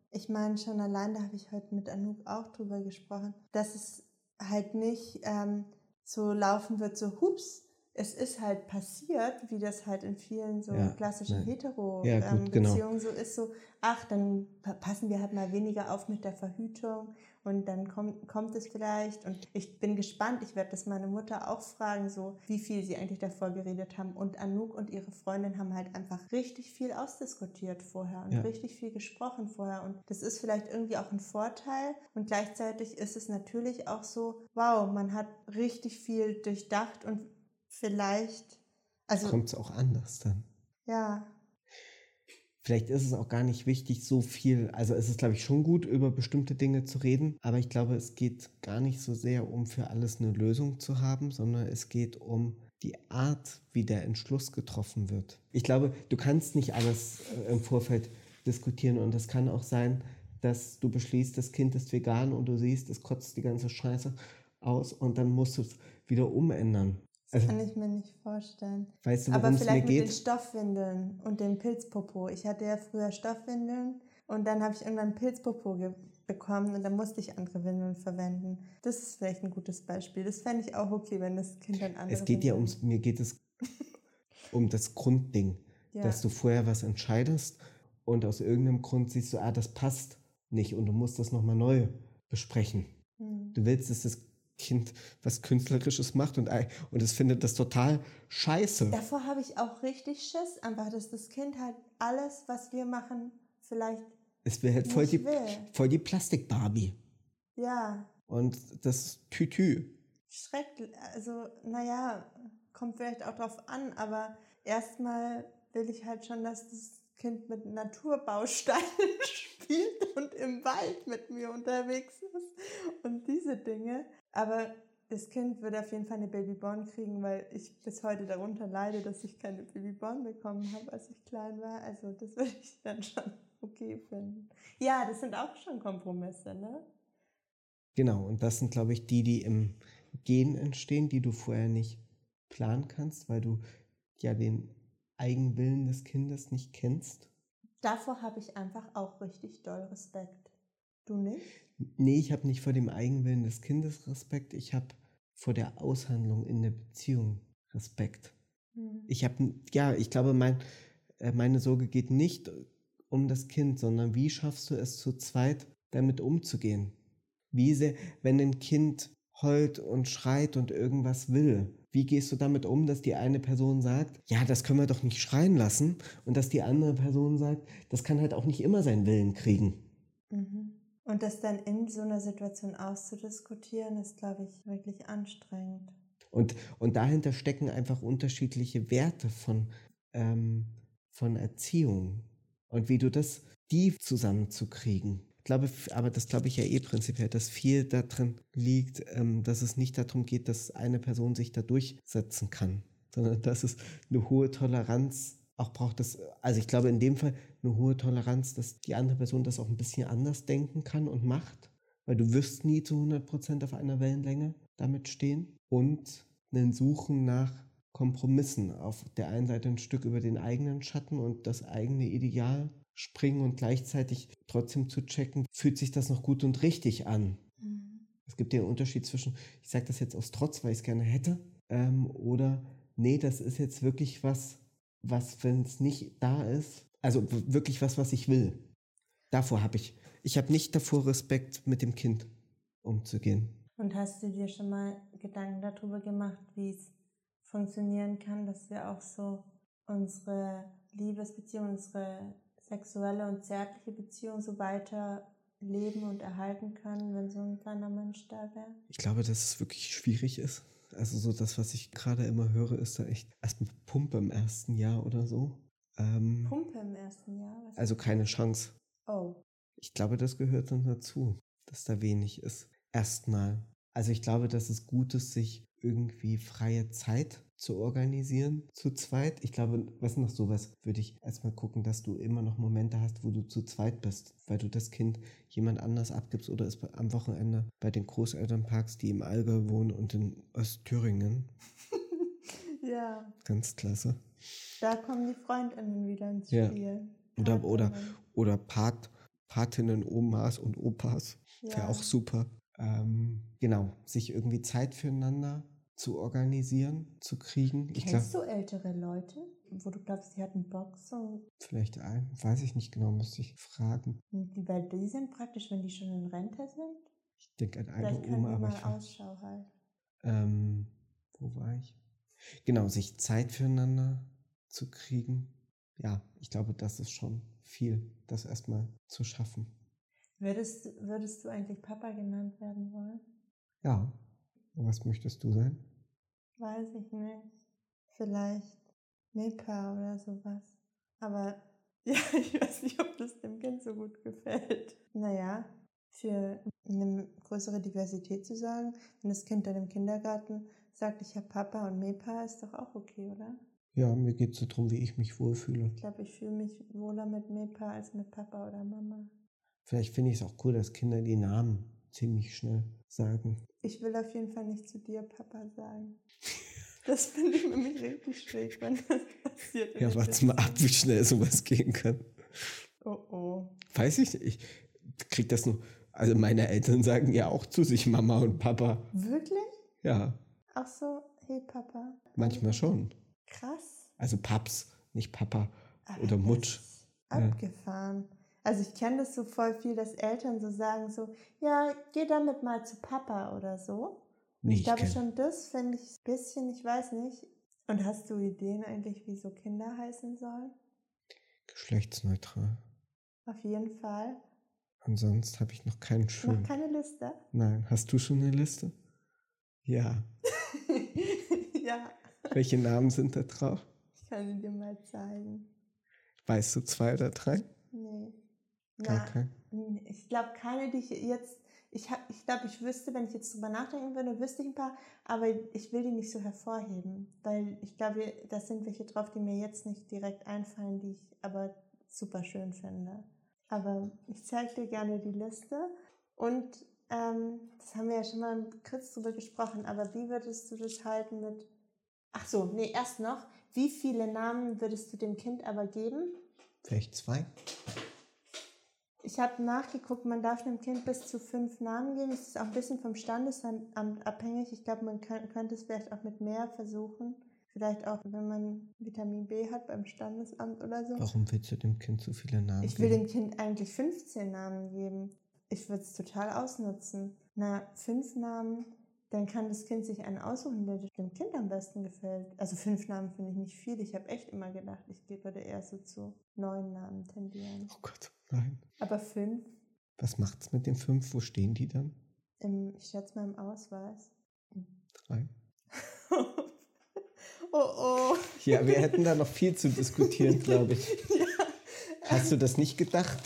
Ich meine, schon allein, da habe ich heute mit Anouk auch drüber gesprochen, dass es halt nicht so laufen wird, so hups, es ist halt passiert, wie das halt in vielen so klassischen Hetero-Beziehungen so ist, so, ach, dann passen wir halt mal weniger auf mit der Verhütung und dann kommt es vielleicht und ich bin gespannt, ich werde das meine Mutter auch fragen, so, wie viel sie eigentlich davor geredet haben und Anouk und ihre Freundin haben halt einfach richtig viel ausdiskutiert vorher und richtig viel gesprochen vorher und das ist vielleicht irgendwie auch ein Vorteil und gleichzeitig ist es natürlich auch so, wow, man hat richtig viel durchdacht und vielleicht, also kommt es auch anders dann. Ja. Vielleicht ist es auch gar nicht wichtig, so viel, also es ist, glaube ich, schon gut, über bestimmte Dinge zu reden, aber ich glaube, es geht gar nicht so sehr um für alles eine Lösung zu haben, sondern es geht um die Art, wie der Entschluss getroffen wird. Ich glaube, du kannst nicht alles im Vorfeld diskutieren und es kann auch sein, dass du beschließt, das Kind ist vegan und du siehst, es kotzt die ganze Scheiße aus und dann musst du es wieder umändern. Das kann ich mir nicht vorstellen. Weißt du, worum es mir geht? Aber vielleicht mit den Stoffwindeln und dem Pilzpopo. Ich hatte ja früher Stoffwindeln und dann habe ich irgendwann Pilzpopo bekommen und dann musste ich andere Windeln verwenden. Das ist vielleicht ein gutes Beispiel. Das fände ich auch okay, wenn das Kind dann andere mir geht es um das Grundding, dass du vorher was entscheidest und aus irgendeinem Grund siehst du, das passt nicht und du musst das nochmal neu besprechen. Du willst, dass das Kind was Künstlerisches macht und es findet das total scheiße. Davor habe ich auch richtig Schiss, einfach, dass das Kind halt alles, was wir machen, vielleicht es will halt voll die Plastik-Barbie. Ja. Und das Tütü. Schrecklich, also naja, kommt vielleicht auch drauf an, aber erstmal will ich halt schon, dass das Kind mit Naturbausteinen spielt und im Wald mit mir unterwegs ist und diese Dinge. Aber das Kind wird auf jeden Fall eine Babyborn kriegen, weil ich bis heute darunter leide, dass ich keine Babyborn bekommen habe, als ich klein war. Also das würde ich dann schon okay finden. Ja, das sind auch schon Kompromisse, ne? Genau, und das sind, glaube ich, die im Gen entstehen, die du vorher nicht planen kannst, weil du ja den Eigenwillen des Kindes nicht kennst. Davor habe ich einfach auch richtig doll Respekt. Du nicht? Nee, ich habe nicht vor dem Eigenwillen des Kindes Respekt, ich habe vor der Aushandlung in der Beziehung Respekt. Ich glaube, meine Sorge geht nicht um das Kind, sondern wie schaffst du es zu zweit, damit umzugehen? Wie sehr, wenn ein Kind heult und schreit und irgendwas will, wie gehst du damit um, dass die eine Person sagt, ja, das können wir doch nicht schreien lassen, und dass die andere Person sagt, das kann halt auch nicht immer seinen Willen kriegen. Und das dann in so einer Situation auszudiskutieren, ist, glaube ich, wirklich anstrengend. Und dahinter stecken einfach unterschiedliche Werte von Erziehung. Und wie du die zusammenzukriegen. Das glaube ich ja prinzipiell, dass viel darin liegt, dass es nicht darum geht, dass eine Person sich da durchsetzen kann, sondern dass es eine hohe Toleranz auch braucht. Also ich glaube in dem Fall eine hohe Toleranz, dass die andere Person das auch ein bisschen anders denken kann und macht, weil du wirst nie zu 100% auf einer Wellenlänge damit stehen, und ein Suchen nach Kompromissen. Auf der einen Seite ein Stück über den eigenen Schatten und das eigene Ideal springen und gleichzeitig trotzdem zu checken, fühlt sich das noch gut und richtig an. Es gibt den Unterschied zwischen, ich sage das jetzt aus Trotz, weil ich es gerne hätte, oder nee, das ist jetzt wirklich was, wenn es nicht da ist, also wirklich was ich will. Davor habe ich nicht davor Respekt, mit dem Kind umzugehen. Und hast du dir schon mal Gedanken darüber gemacht, wie es funktionieren kann, dass wir auch so unsere Liebesbeziehung, unsere sexuelle und zärtliche Beziehung so weiter leben und erhalten können, wenn so ein kleiner Mensch da wäre? Ich glaube, dass es wirklich schwierig ist. Also so das, was ich gerade immer höre, ist da echt erstmal Pumpe im ersten Jahr oder so. Pumpe im ersten Jahr? Also keine Chance. Oh. Ich glaube, das gehört dann dazu, dass da wenig ist. Erstmal. Also ich glaube, dass es gut ist, sich irgendwie freie Zeit zu organisieren, zu zweit. Ich glaube, was noch sowas, würde ich erstmal gucken, dass du immer noch Momente hast, wo du zu zweit bist, weil du das Kind jemand anders abgibst oder es am Wochenende bei den Großeltern parkst, die im Allgäu wohnen und in Ostthüringen. Ja. Ganz klasse. Da kommen die FreundInnen wieder ins Spiel. Ja. Oder parkt Patinnen, Omas und Opas. Ja. Wäre auch super. Genau, sich irgendwie Zeit füreinander zu organisieren, zu kriegen. Ich glaube, Kennst du ältere Leute, wo du glaubst, die hatten Bock so? vielleicht weiß ich nicht genau, müsste ich fragen. Weil die sind praktisch, wenn die schon in Rente sind. Ich denke an eine Vielleicht können Oma, die aber mal ich weiß. Ausschau halten. Wo war ich? Genau, sich Zeit füreinander zu kriegen. Ja, ich glaube, das ist schon viel, das erstmal zu schaffen. Würdest du eigentlich Papa genannt werden wollen? Ja, was möchtest du sein? Weiß ich nicht. Vielleicht Milka oder sowas. Aber ja, ich weiß nicht, ob das dem Kind so gut gefällt. Naja, für eine größere Diversität zu sagen, wenn das Kind dann im Kindergarten sagt, ich habe Papa und Mepa, ist doch auch okay, oder? Ja, mir geht es so darum, wie ich mich wohlfühle. Ich glaube, ich fühle mich wohler mit Mepa als mit Papa oder Mama. Vielleicht finde ich es auch cool, dass Kinder die Namen ziemlich schnell sagen. Ich will auf jeden Fall nicht zu dir Papa sagen. Das finde ich nämlich richtig schräg, wenn das passiert. Ja, warte mal ab, wie schnell sowas gehen kann. Oh. Weiß ich nicht. Ich krieg das nur. Also meine Eltern sagen ja auch zu sich Mama und Papa. Wirklich? Ja, Auch so, hey Papa. manchmal schon. Krass. Also Paps, nicht Papa Aber oder das Mutsch. ist abgefahren. Also ich kenne das so voll viel, dass Eltern so sagen so, ja, geh damit mal zu Papa oder so. Nee, Ich glaube kenn- schon, das finde ich ein bisschen, ich weiß nicht. Und hast du Ideen eigentlich, wie so Kinder heißen sollen? Geschlechtsneutral. Auf jeden Fall. Ansonsten habe ich noch keinen Noch schönen. keine Liste? Nein, hast du schon eine Liste? Ja. Ja, Welche Namen sind da drauf? ich kann sie dir mal zeigen. Weißt du 2 oder 3? Nee. Gar kein. Ich glaube, keine, die ich jetzt. Ich glaube, ich wüsste, wenn ich jetzt drüber nachdenken würde, wüsste ich ein paar, aber ich will die nicht so hervorheben, weil ich glaube, da sind welche drauf, die mir jetzt nicht direkt einfallen, die ich aber super schön finde. Aber ich zeige dir gerne die Liste und das haben wir ja schon mal kurz drüber gesprochen, aber wie würdest du das halten mit. Ach so, nee, erst noch. Wie viele Namen würdest du dem Kind aber geben? Vielleicht 2? Ich habe nachgeguckt, man darf einem Kind bis zu 5 Namen geben. Es ist auch ein bisschen vom Standesamt abhängig. Ich glaube, man könnte es vielleicht auch mit mehr versuchen. Vielleicht auch, wenn man Vitamin B hat beim Standesamt oder so. Warum willst du dem Kind so viele Namen Ich will geben? dem Kind eigentlich 15 Namen geben. Ich würde es total ausnutzen. 5 Namen, dann kann das Kind sich einen aussuchen, der dem Kind am besten gefällt. Also 5 Namen finde ich nicht viel. Ich habe echt immer gedacht, ich würde eher so zu 9 Namen tendieren. Oh Gott, nein. Aber 5, Was macht's mit den 5? Wo stehen die dann? ich schätze mal im Ausweis. 3. Oh. Ja, wir hätten da noch viel zu diskutieren, glaube ich. Ja. Hast du das nicht gedacht?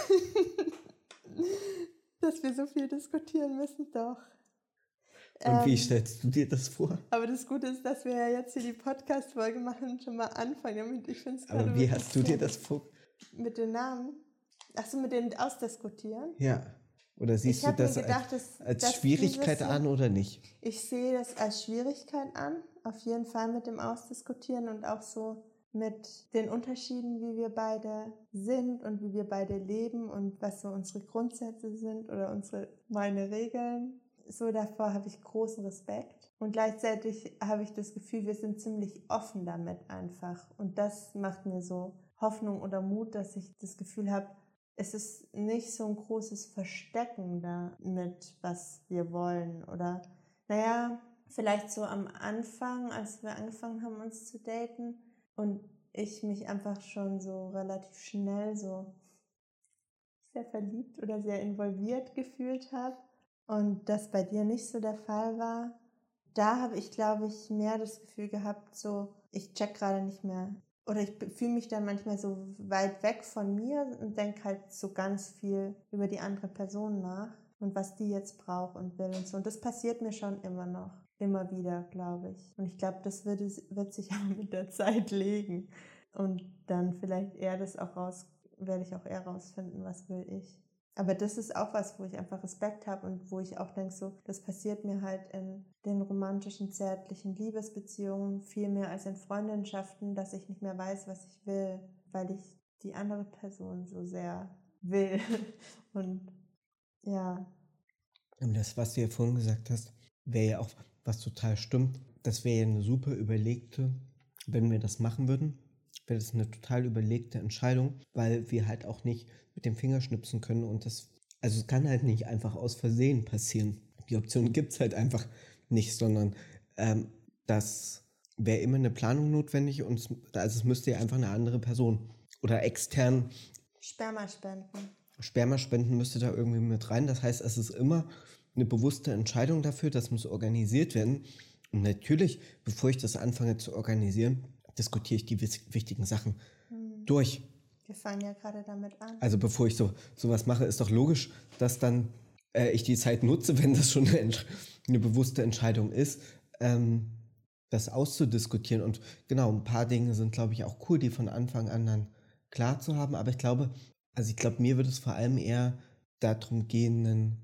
Dass wir so viel diskutieren müssen, doch. Und wie stellst du dir das vor? Aber das Gute ist, dass wir ja jetzt hier die Podcast-Folge machen und schon mal anfangen damit. Ich finde es Aber wie hast du dir das vor? Mit den Namen? Achso, mit denen ausdiskutieren? Ja. Oder siehst du hab mir das gedacht, als dass Schwierigkeit dieses- an oder nicht? Ich sehe das als Schwierigkeit an, auf jeden Fall mit dem Ausdiskutieren und auch so mit den Unterschieden, wie wir beide sind und wie wir beide leben und was so unsere Grundsätze sind oder meine Regeln. So davor habe ich großen Respekt. Und gleichzeitig habe ich das Gefühl, wir sind ziemlich offen damit einfach. Und das macht mir so Hoffnung oder Mut, dass ich das Gefühl habe, es ist nicht so ein großes Verstecken damit, was wir wollen. Oder, vielleicht so am Anfang, als wir angefangen haben, uns zu daten und ich mich einfach schon so relativ schnell so sehr verliebt oder sehr involviert gefühlt habe und das bei dir nicht so der Fall war. Da habe ich, glaube ich, mehr das Gefühl gehabt, so, ich check gerade nicht mehr. Oder ich fühle mich dann manchmal so weit weg von mir und denke halt so ganz viel über die andere Person nach und was die jetzt braucht und will und so. Und das passiert mir schon immer noch, immer wieder, glaube ich. Und ich glaube, das wird sich aber mit der Zeit legen. Und dann vielleicht werde ich auch eher rausfinden, was will ich. Aber das ist auch was, wo ich einfach Respekt habe und wo ich auch denke, so, das passiert mir halt in den romantischen, zärtlichen Liebesbeziehungen viel mehr als in Freundschaften, dass ich nicht mehr weiß, was ich will, weil ich die andere Person so sehr will. Und ja. Aber das, was du ja vorhin gesagt hast, wäre ja auch, was total stimmt, das wäre ja eine super überlegte, wenn wir das machen würden, wäre das eine total überlegte Entscheidung, weil wir halt auch nicht mit dem Finger schnipsen können und das, also es kann halt nicht einfach aus Versehen passieren. Die Option gibt es halt einfach nicht, sondern das wäre immer eine Planung notwendig und es müsste ja einfach eine andere Person oder extern Sperma spenden. Sperma spenden müsste da irgendwie mit rein. Das heißt, es ist immer eine bewusste Entscheidung dafür, das muss organisiert werden. Und natürlich, bevor ich das anfange zu organisieren, diskutiere ich die wichtigen Sachen durch. Wir fangen ja gerade damit an. Also bevor ich sowas mache, ist doch logisch, dass dann ich die Zeit nutze, wenn das schon eine bewusste Entscheidung ist, das auszudiskutieren. Und genau, ein paar Dinge sind, glaube ich, auch cool, die von Anfang an dann klar zu haben. Aber ich glaube, mir würde es vor allem eher darum gehen,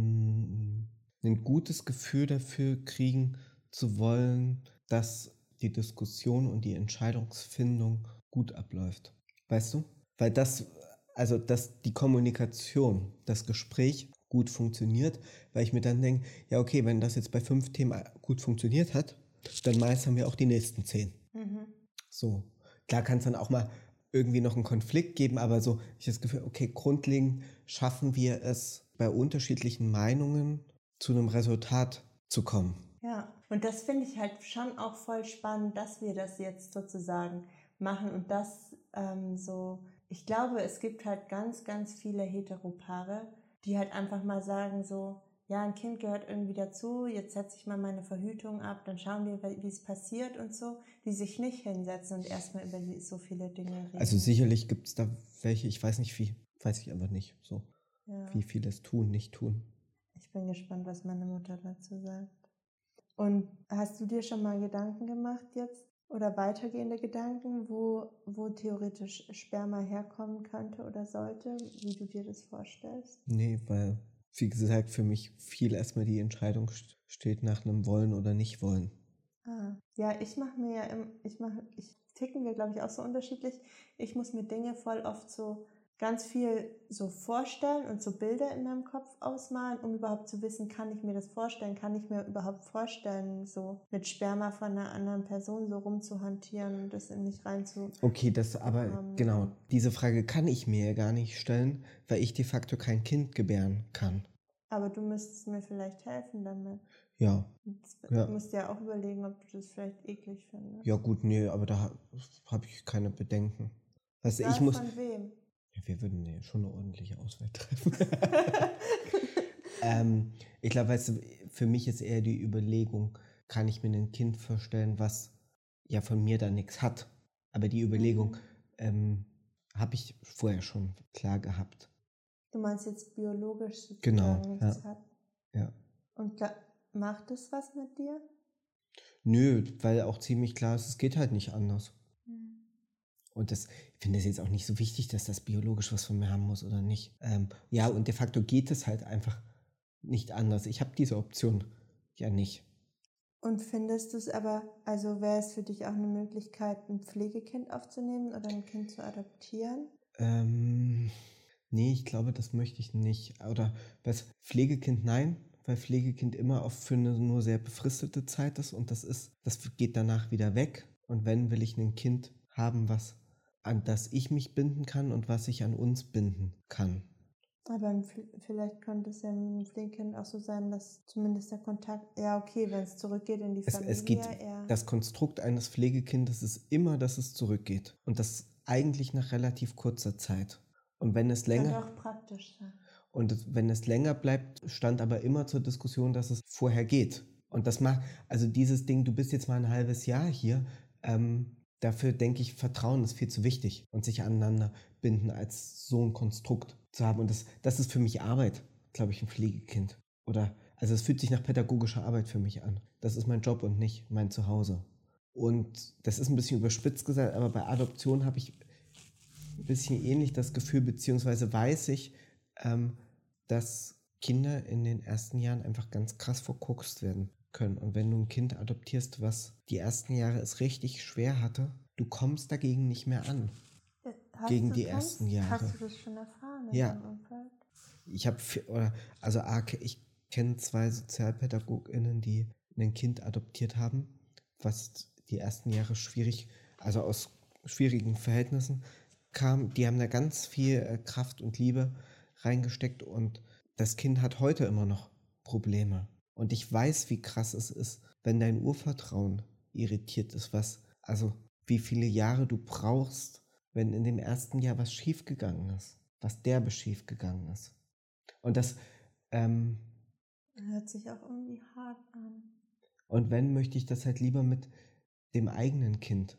ein gutes Gefühl dafür kriegen zu wollen, dass die Diskussion und die Entscheidungsfindung gut abläuft. Weißt du? Weil dass die Kommunikation, das Gespräch gut funktioniert, weil ich mir dann denke, ja okay, wenn das jetzt bei 5 Themen gut funktioniert hat, dann meistern wir auch die nächsten 10. So. Klar kann es dann auch mal irgendwie noch einen Konflikt geben, aber so, ich habe das Gefühl, okay, grundlegend schaffen wir es, bei unterschiedlichen Meinungen zu einem Resultat zu kommen. Ja, und das finde ich halt schon auch voll spannend, dass wir das jetzt sozusagen machen und das ich glaube, es gibt halt ganz, ganz viele Heteropaare, die halt einfach mal sagen so, ja, ein Kind gehört irgendwie dazu, jetzt setze ich mal meine Verhütung ab, dann schauen wir, wie es passiert und so, die sich nicht hinsetzen und erstmal über so viele Dinge reden. Also sicherlich gibt es da welche, ich weiß nicht wie, weiß ich einfach nicht so, wie viele es tun, nicht tun. Ich bin gespannt, was meine Mutter dazu sagt. Und hast du dir schon mal Gedanken gemacht jetzt oder weitergehende Gedanken, wo theoretisch Sperma herkommen könnte oder sollte, wie du dir das vorstellst? Nee, weil, wie gesagt, für mich viel erstmal die Entscheidung steht nach einem Wollen oder nicht Wollen. Ja, ticken wir, glaube ich, auch so unterschiedlich. Ich muss mir Dinge voll oft so ganz viel so vorstellen und so Bilder in meinem Kopf ausmalen, um überhaupt zu wissen, kann ich mir das vorstellen, kann ich mir überhaupt vorstellen, so mit Sperma von einer anderen Person so rumzuhantieren und das in mich Okay, genau, diese Frage kann ich mir ja gar nicht stellen, weil ich de facto kein Kind gebären kann. Aber du müsstest mir vielleicht helfen damit. Ja. Du musst ja auch überlegen, ob du das vielleicht eklig findest. Ja gut, nee, aber da habe ich keine Bedenken. Von wem? Ja, wir würden ja schon eine ordentliche Auswahl treffen. Ich glaube, weißt du, für mich ist eher die Überlegung, kann ich mir ein Kind vorstellen, was ja von mir da nichts hat. Aber die Überlegung habe ich vorher schon klar gehabt. Du meinst jetzt biologisch sozusagen genau, nichts hat? Ja. Und macht es was mit dir? Nö, weil auch ziemlich klar ist, es geht halt nicht anders. Und ich finde es jetzt auch nicht so wichtig, dass das biologisch was von mir haben muss oder nicht. Ja, und de facto geht es halt einfach nicht anders. Ich habe diese Option ja nicht. Und findest du es aber, also wäre es für dich auch eine Möglichkeit, ein Pflegekind aufzunehmen oder ein Kind zu adoptieren? Nee, ich glaube, das möchte ich nicht. Oder Pflegekind nein, weil Pflegekind immer oft für eine nur sehr befristete Zeit ist und das geht danach wieder weg. Und wenn, will ich ein Kind haben, an das ich mich binden kann und was ich an uns binden kann. Aber vielleicht könnte es ja mit dem Pflegekind auch so sein, dass zumindest der Kontakt, ja okay, wenn es zurückgeht in die Familie. Das Konstrukt eines Pflegekindes ist immer, dass es zurückgeht. Und das eigentlich nach relativ kurzer Zeit. Und wenn es länger... Könnte auch praktisch sein. Und wenn es länger bleibt, stand aber immer zur Diskussion, dass es vorher geht. Und das macht, also dieses Ding, du bist jetzt mal ein halbes Jahr hier, dafür denke ich, Vertrauen ist viel zu wichtig und sich aneinander binden als so ein Konstrukt zu haben. Und das ist für mich Arbeit, glaube ich, ein Pflegekind. Also es fühlt sich nach pädagogischer Arbeit für mich an. Das ist mein Job und nicht mein Zuhause. Und das ist ein bisschen überspitzt gesagt, aber bei Adoption habe ich ein bisschen ähnlich das Gefühl, beziehungsweise weiß ich, dass Kinder in den ersten Jahren einfach ganz krass verkorkst werden können. Und wenn du ein Kind adoptierst, was die ersten Jahre es richtig schwer hatte, du kommst dagegen nicht mehr an. gegen die ersten Jahre. Hast du das schon erfahren? Ja. Ich kenne 2 SozialpädagogInnen, die ein Kind adoptiert haben, was die ersten Jahre aus schwierigen Verhältnissen kam. Die haben da ganz viel Kraft und Liebe reingesteckt und das Kind hat heute immer noch Probleme. Und ich weiß, wie krass es ist, wenn dein Urvertrauen irritiert ist, wie viele Jahre du brauchst, wenn in dem ersten Jahr was schiefgegangen ist, was derbe schiefgegangen ist. Und das hört sich auch irgendwie hart an. Und wenn, möchte ich das halt lieber mit dem eigenen Kind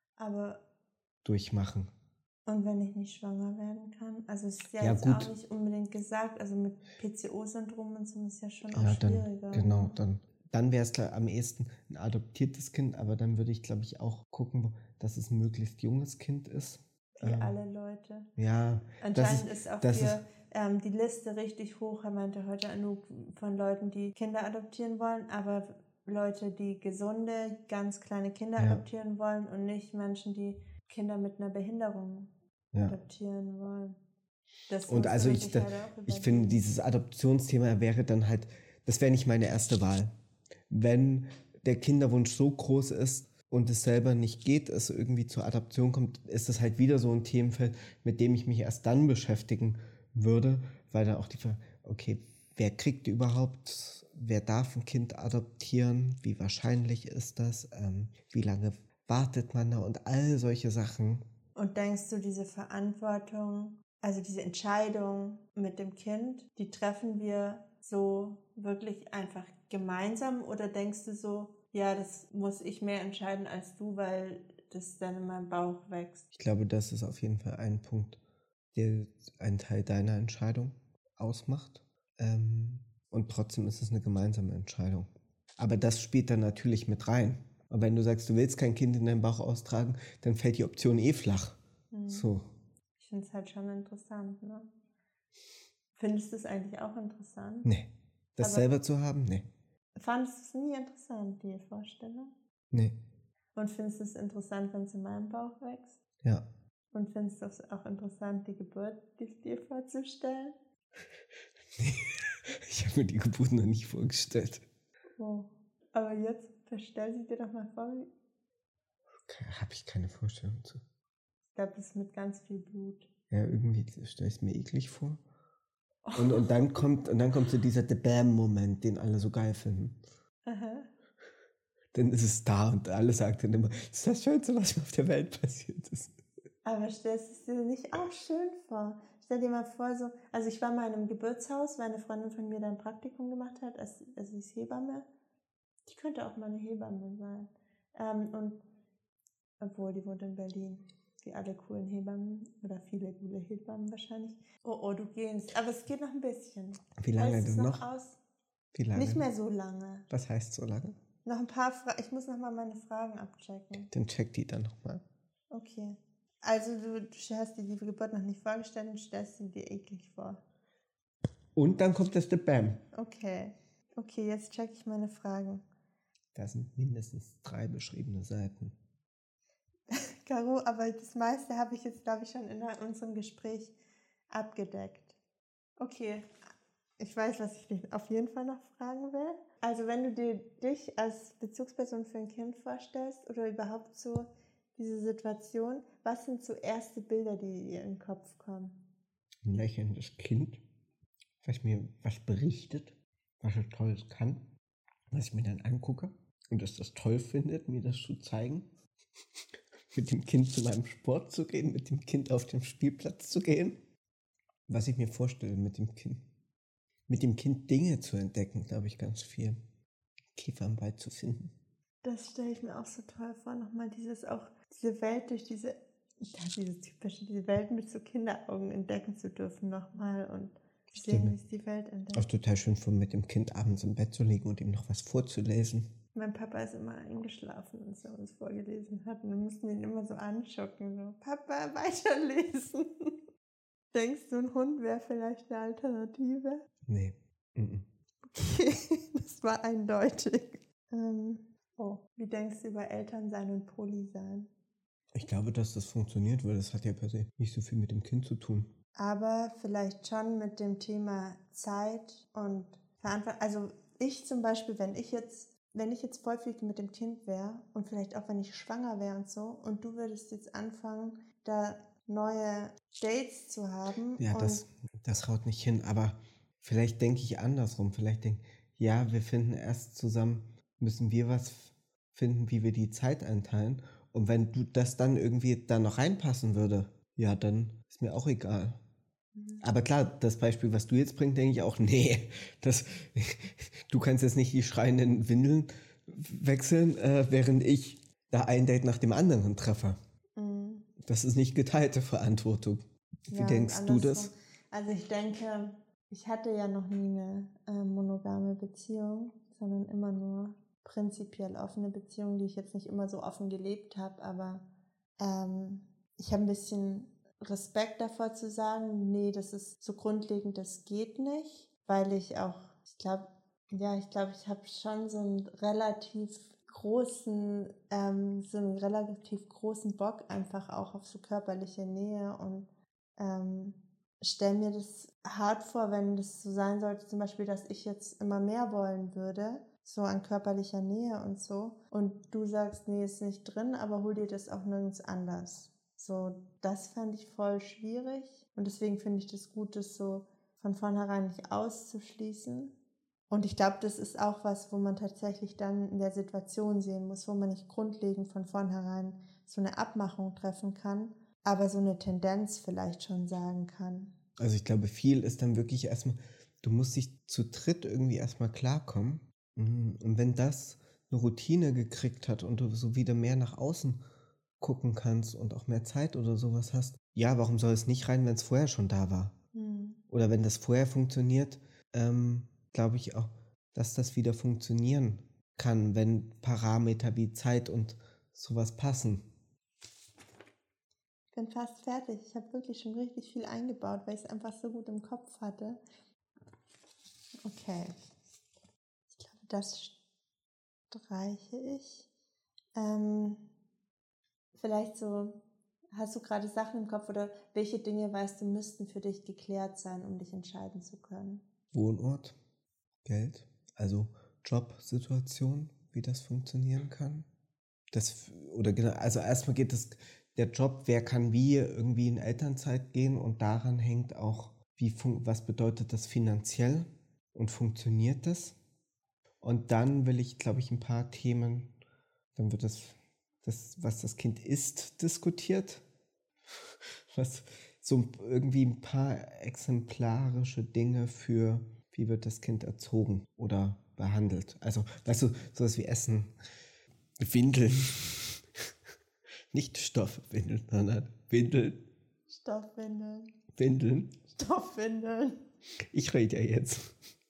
durchmachen. Und wenn ich nicht schwanger werden kann? Also es ist ja jetzt gut. auch nicht unbedingt gesagt, also mit PCO-Syndrom und so ist ja schon auch schwieriger. Dann wäre es am ehesten ein adoptiertes Kind, aber dann würde ich, glaube ich, auch gucken, dass es ein möglichst junges Kind ist. Wie alle Leute. Ja. Anscheinend ist auch die Liste richtig hoch. Er meinte heute genug von Leuten, die Kinder adoptieren wollen, aber Leute, die gesunde, ganz kleine Kinder adoptieren wollen und nicht Menschen, die Kinder mit einer Behinderung adoptieren wollen. Und also ich finde, dieses Adoptionsthema wäre dann halt, das wäre nicht meine erste Wahl. Wenn der Kinderwunsch so groß ist und es selber nicht geht, es irgendwie zur Adoption kommt, ist das halt wieder so ein Themenfeld, mit dem ich mich erst dann beschäftigen würde, weil dann auch die Frage, okay, wer kriegt überhaupt, wer darf ein Kind adoptieren, wie wahrscheinlich ist das, wie lange wartet man da und all solche Sachen. Und denkst du, diese Verantwortung, also diese Entscheidung mit dem Kind, die treffen wir so wirklich einfach gemeinsam oder denkst du so, ja, das muss ich mehr entscheiden als du, weil das dann in meinem Bauch wächst? Ich glaube, das ist auf jeden Fall ein Punkt, der einen Teil deiner Entscheidung ausmacht. Und trotzdem ist es eine gemeinsame Entscheidung. Aber das spielt dann natürlich mit rein. Und wenn du sagst, du willst kein Kind in deinem Bauch austragen, dann fällt die Option flach. So. Ich finde es halt schon interessant, ne? Findest du es eigentlich auch interessant? Nee. Das selber zu haben? Nee. Fandest du es nie interessant, die Vorstellung? Nee. Und findest du es interessant, wenn es in meinem Bauch wächst? Ja. Und findest du es auch interessant, die Geburt dir vorzustellen? Nee. Ich habe mir die Geburt noch nicht vorgestellt. Oh. Aber jetzt stell sie dir doch mal vor. Habe ich keine Vorstellung zu. Ich glaube, das ist mit ganz viel Blut. Ja, irgendwie stelle ich es mir eklig vor. Und dann kommt so dieser The Bam-Moment, den alle so geil finden. Aha. Dann ist es da und alle sagen dann immer, das ist das Schönste, was mir auf der Welt passiert ist. Aber stellst du es dir nicht auch schön vor? Stell dir mal vor, so, also ich war mal in einem Geburtshaus, weil eine Freundin von mir da ein Praktikum gemacht hat, also sie ist Hebamme. Die könnte auch mal eine Hebamme sein. Und obwohl, die wohnt in Berlin. Wie alle coolen Hebammen. Oder viele coole Hebammen wahrscheinlich. Oh, du gehst. Aber es geht noch ein bisschen. Wie lange denn noch? Wie lange? Nicht mehr so lange. Was heißt so lange? Noch ein paar Fragen. Ich muss noch mal meine Fragen abchecken. Dann check die dann noch mal. Okay. Also du hast dir die Geburt noch nicht vorgestellt und stellst sie dir eklig vor. Und dann kommt das The Bam. Okay, jetzt check ich meine Fragen. Da sind mindestens 3 beschriebene Seiten. Caro, aber das meiste habe ich jetzt, glaube ich, schon in unserem Gespräch abgedeckt. Okay, ich weiß, was ich dich auf jeden Fall noch fragen will. Also wenn du dich als Bezugsperson für ein Kind vorstellst oder überhaupt so diese Situation, was sind so erste Bilder, die dir in den Kopf kommen? Ein lächelndes Kind, was mir was berichtet, was es Tolles kann, was ich mir dann angucke und es das toll findet, mir das zu zeigen. Mit dem Kind zu meinem Sport zu gehen, mit dem Kind auf den Spielplatz zu gehen. Was ich mir vorstelle mit dem Kind. Mit dem Kind Dinge zu entdecken, glaube ich, ganz viel. Käfer im Wald zu finden. Das stelle ich mir auch so toll vor, nochmal diese Welt durch diese Welt mit so Kinderaugen entdecken zu dürfen nochmal und sehen, wie es die Welt entdeckt. Auch total schön, mit dem Kind abends im Bett zu liegen und ihm noch was vorzulesen. Mein Papa ist immer eingeschlafen, als er uns vorgelesen hat. Und wir mussten ihn immer so anschocken. So, Papa, weiterlesen. Denkst du, ein Hund wäre vielleicht eine Alternative? Nee. Okay, das war eindeutig. Wie denkst du über Elternsein und Poly sein? Ich glaube, dass das funktioniert, weil das hat ja per se nicht so viel mit dem Kind zu tun. Aber vielleicht schon mit dem Thema Zeit und Verantwortung. Also ich zum Beispiel, wenn ich jetzt voll viel mit dem Kind wäre und vielleicht auch wenn ich schwanger wäre und so und du würdest jetzt anfangen, da neue Dates zu haben. Ja, und das haut nicht hin, aber vielleicht denke ich andersrum. Vielleicht denke ich, ja, wir finden erst zusammen, müssen wir was finden, wie wir die Zeit einteilen. Und wenn du das dann irgendwie da noch reinpassen würde, ja, dann ist mir auch egal. Aber klar, das Beispiel, was du jetzt bringst, denke ich auch, nee, du kannst jetzt nicht die schreienden Windeln wechseln, während ich da ein Date nach dem anderen treffe. Mhm. Das ist nicht geteilte Verantwortung. Wie Ja, denkst du das? Also ich denke, ich hatte ja noch nie eine monogame Beziehung, sondern immer nur prinzipiell offene Beziehungen, die ich jetzt nicht immer so offen gelebt habe, aber ich habe ein bisschen Respekt davor zu sagen, nee, das ist so grundlegend, das geht nicht, weil ich glaube, ich habe schon so einen relativ großen Bock einfach auch auf so körperliche Nähe und stelle mir das hart vor, wenn das so sein sollte, zum Beispiel, dass ich jetzt immer mehr wollen würde, so an körperlicher Nähe und so, und du sagst, nee, ist nicht drin, aber hol dir das auch nirgends anders. So, das fand ich voll schwierig und deswegen finde ich das gut, das so von vornherein nicht auszuschließen. Und ich glaube, das ist auch was, wo man tatsächlich dann in der Situation sehen muss, wo man nicht grundlegend von vornherein so eine Abmachung treffen kann, aber so eine Tendenz vielleicht schon sagen kann. Also ich glaube, viel ist dann wirklich erstmal, du musst dich zu dritt irgendwie erstmal klarkommen. Und wenn das eine Routine gekriegt hat und du so wieder mehr nach außen gucken kannst und auch mehr Zeit oder sowas hast, ja, warum soll es nicht rein, wenn es vorher schon da war? Oder wenn das vorher funktioniert, glaube ich auch, dass das wieder funktionieren kann, wenn Parameter wie Zeit und sowas passen. Ich bin fast fertig. Ich habe wirklich schon richtig viel eingebaut, weil ich es einfach so gut im Kopf hatte. Okay. Ich glaube, das streiche ich. Vielleicht so, hast du gerade Sachen im Kopf oder welche Dinge weißt du, müssten für dich geklärt sein, um dich entscheiden zu können? Wohnort, Geld, also Jobsituation, wie das funktionieren kann. Also erstmal geht es, der Job, wer kann wie irgendwie in Elternzeit gehen und daran hängt auch, was bedeutet das finanziell und funktioniert das? Und dann will ich, glaube ich, ein paar Themen, dann wird was das Kind isst, diskutiert. Was so irgendwie ein paar exemplarische Dinge für, wie wird das Kind erzogen oder behandelt. Also, weißt du, sowas wie Essen, Windeln. Nicht Stoffwindeln, sondern Windeln. Stoffwindeln. Windeln. Stoffwindeln. Ich rede ja jetzt.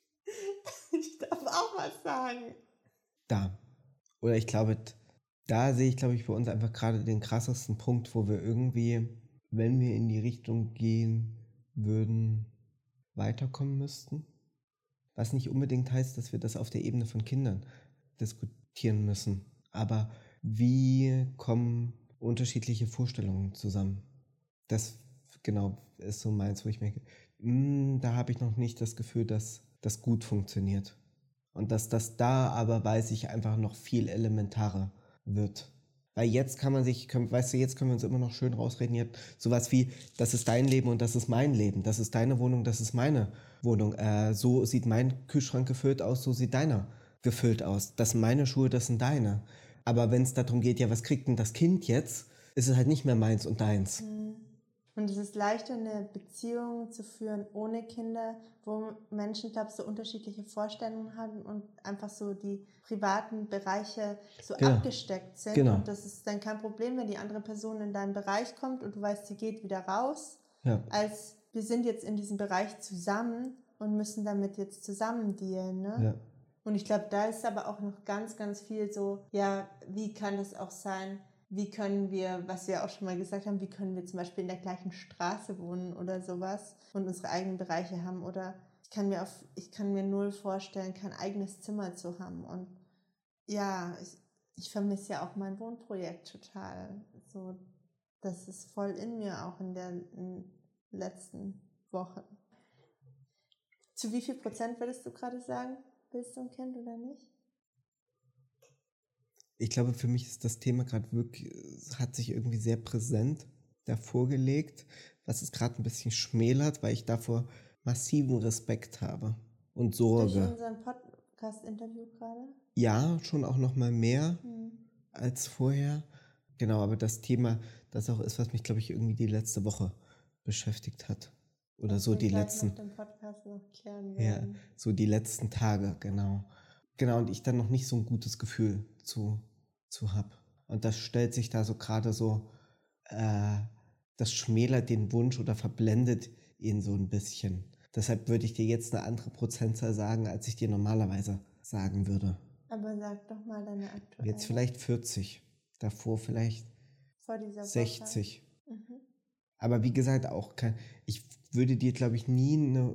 Ich darf auch was sagen. Da. Oder ich glaube, da sehe ich, glaube ich, bei uns einfach gerade den krassesten Punkt, wo wir irgendwie, wenn wir in die Richtung gehen würden, weiterkommen müssten. Was nicht unbedingt heißt, dass wir das auf der Ebene von Kindern diskutieren müssen. Aber wie kommen unterschiedliche Vorstellungen zusammen? Das genau ist so meins, wo ich merke, da habe ich noch nicht das Gefühl, dass das gut funktioniert. Und dass das da aber, weiß ich, einfach noch viel elementarer wird. Weil jetzt weißt du, jetzt können wir uns immer noch schön rausreden, jetzt sowas wie, das ist dein Leben und das ist mein Leben, das ist deine Wohnung, das ist meine Wohnung. So sieht mein Kühlschrank gefüllt aus, so sieht deiner gefüllt aus. Das sind meine Schuhe, das sind deine. Aber wenn es darum geht, ja, was kriegt denn das Kind jetzt, ist es halt nicht mehr meins und deins. Und es ist leichter, eine Beziehung zu führen ohne Kinder, wo Menschen, glaube ich, so unterschiedliche Vorstellungen haben und einfach so die privaten Bereiche so abgesteckt sind. Genau. Und das ist dann kein Problem, wenn die andere Person in deinen Bereich kommt und du weißt, sie geht wieder raus, Ja. als wir sind jetzt in diesem Bereich zusammen und müssen damit jetzt zusammen dealen. Ne? Ja. Und ich glaube, da ist aber auch noch ganz, ganz viel so, ja, wie kann es auch sein, wie können wir, was wir auch schon mal gesagt haben, wie können wir zum Beispiel in der gleichen Straße wohnen oder sowas und unsere eigenen Bereiche haben, oder ich kann mir null vorstellen, kein eigenes Zimmer zu haben. Und ja, Ich vermisse ja auch mein Wohnprojekt total. So, das ist voll in mir, auch in den letzten Wochen. Zu wie viel Prozent würdest du gerade sagen, willst du ein Kind oder nicht? Ich glaube, für mich ist das Thema gerade wirklich, es hat sich irgendwie sehr präsent davor gelegt, was es gerade ein bisschen schmälert, weil ich davor massiven Respekt habe und Durch Sorge. unseren Podcast-Interview gerade? Ja, schon auch noch mal mehr Hm. als vorher. Genau, aber das Thema, das auch ist, was mich, glaube ich, irgendwie die letzte Woche beschäftigt hat. Oder Was so wir die gleich letzten, nach dem Podcast noch klären ja, werden. so die letzten Tage, genau. Genau, und ich dann noch nicht so ein gutes Gefühl zu habe. Und das stellt sich da so gerade so, das schmälert den Wunsch oder verblendet ihn so ein bisschen. Deshalb würde ich dir jetzt eine andere Prozentzahl sagen, als ich dir normalerweise sagen würde. Aber sag doch mal deine aktuelle. Jetzt vielleicht 40, davor vielleicht Vor dieser Woche. 60. Mhm. Aber wie gesagt, auch ich würde dir, glaube ich, nie eine,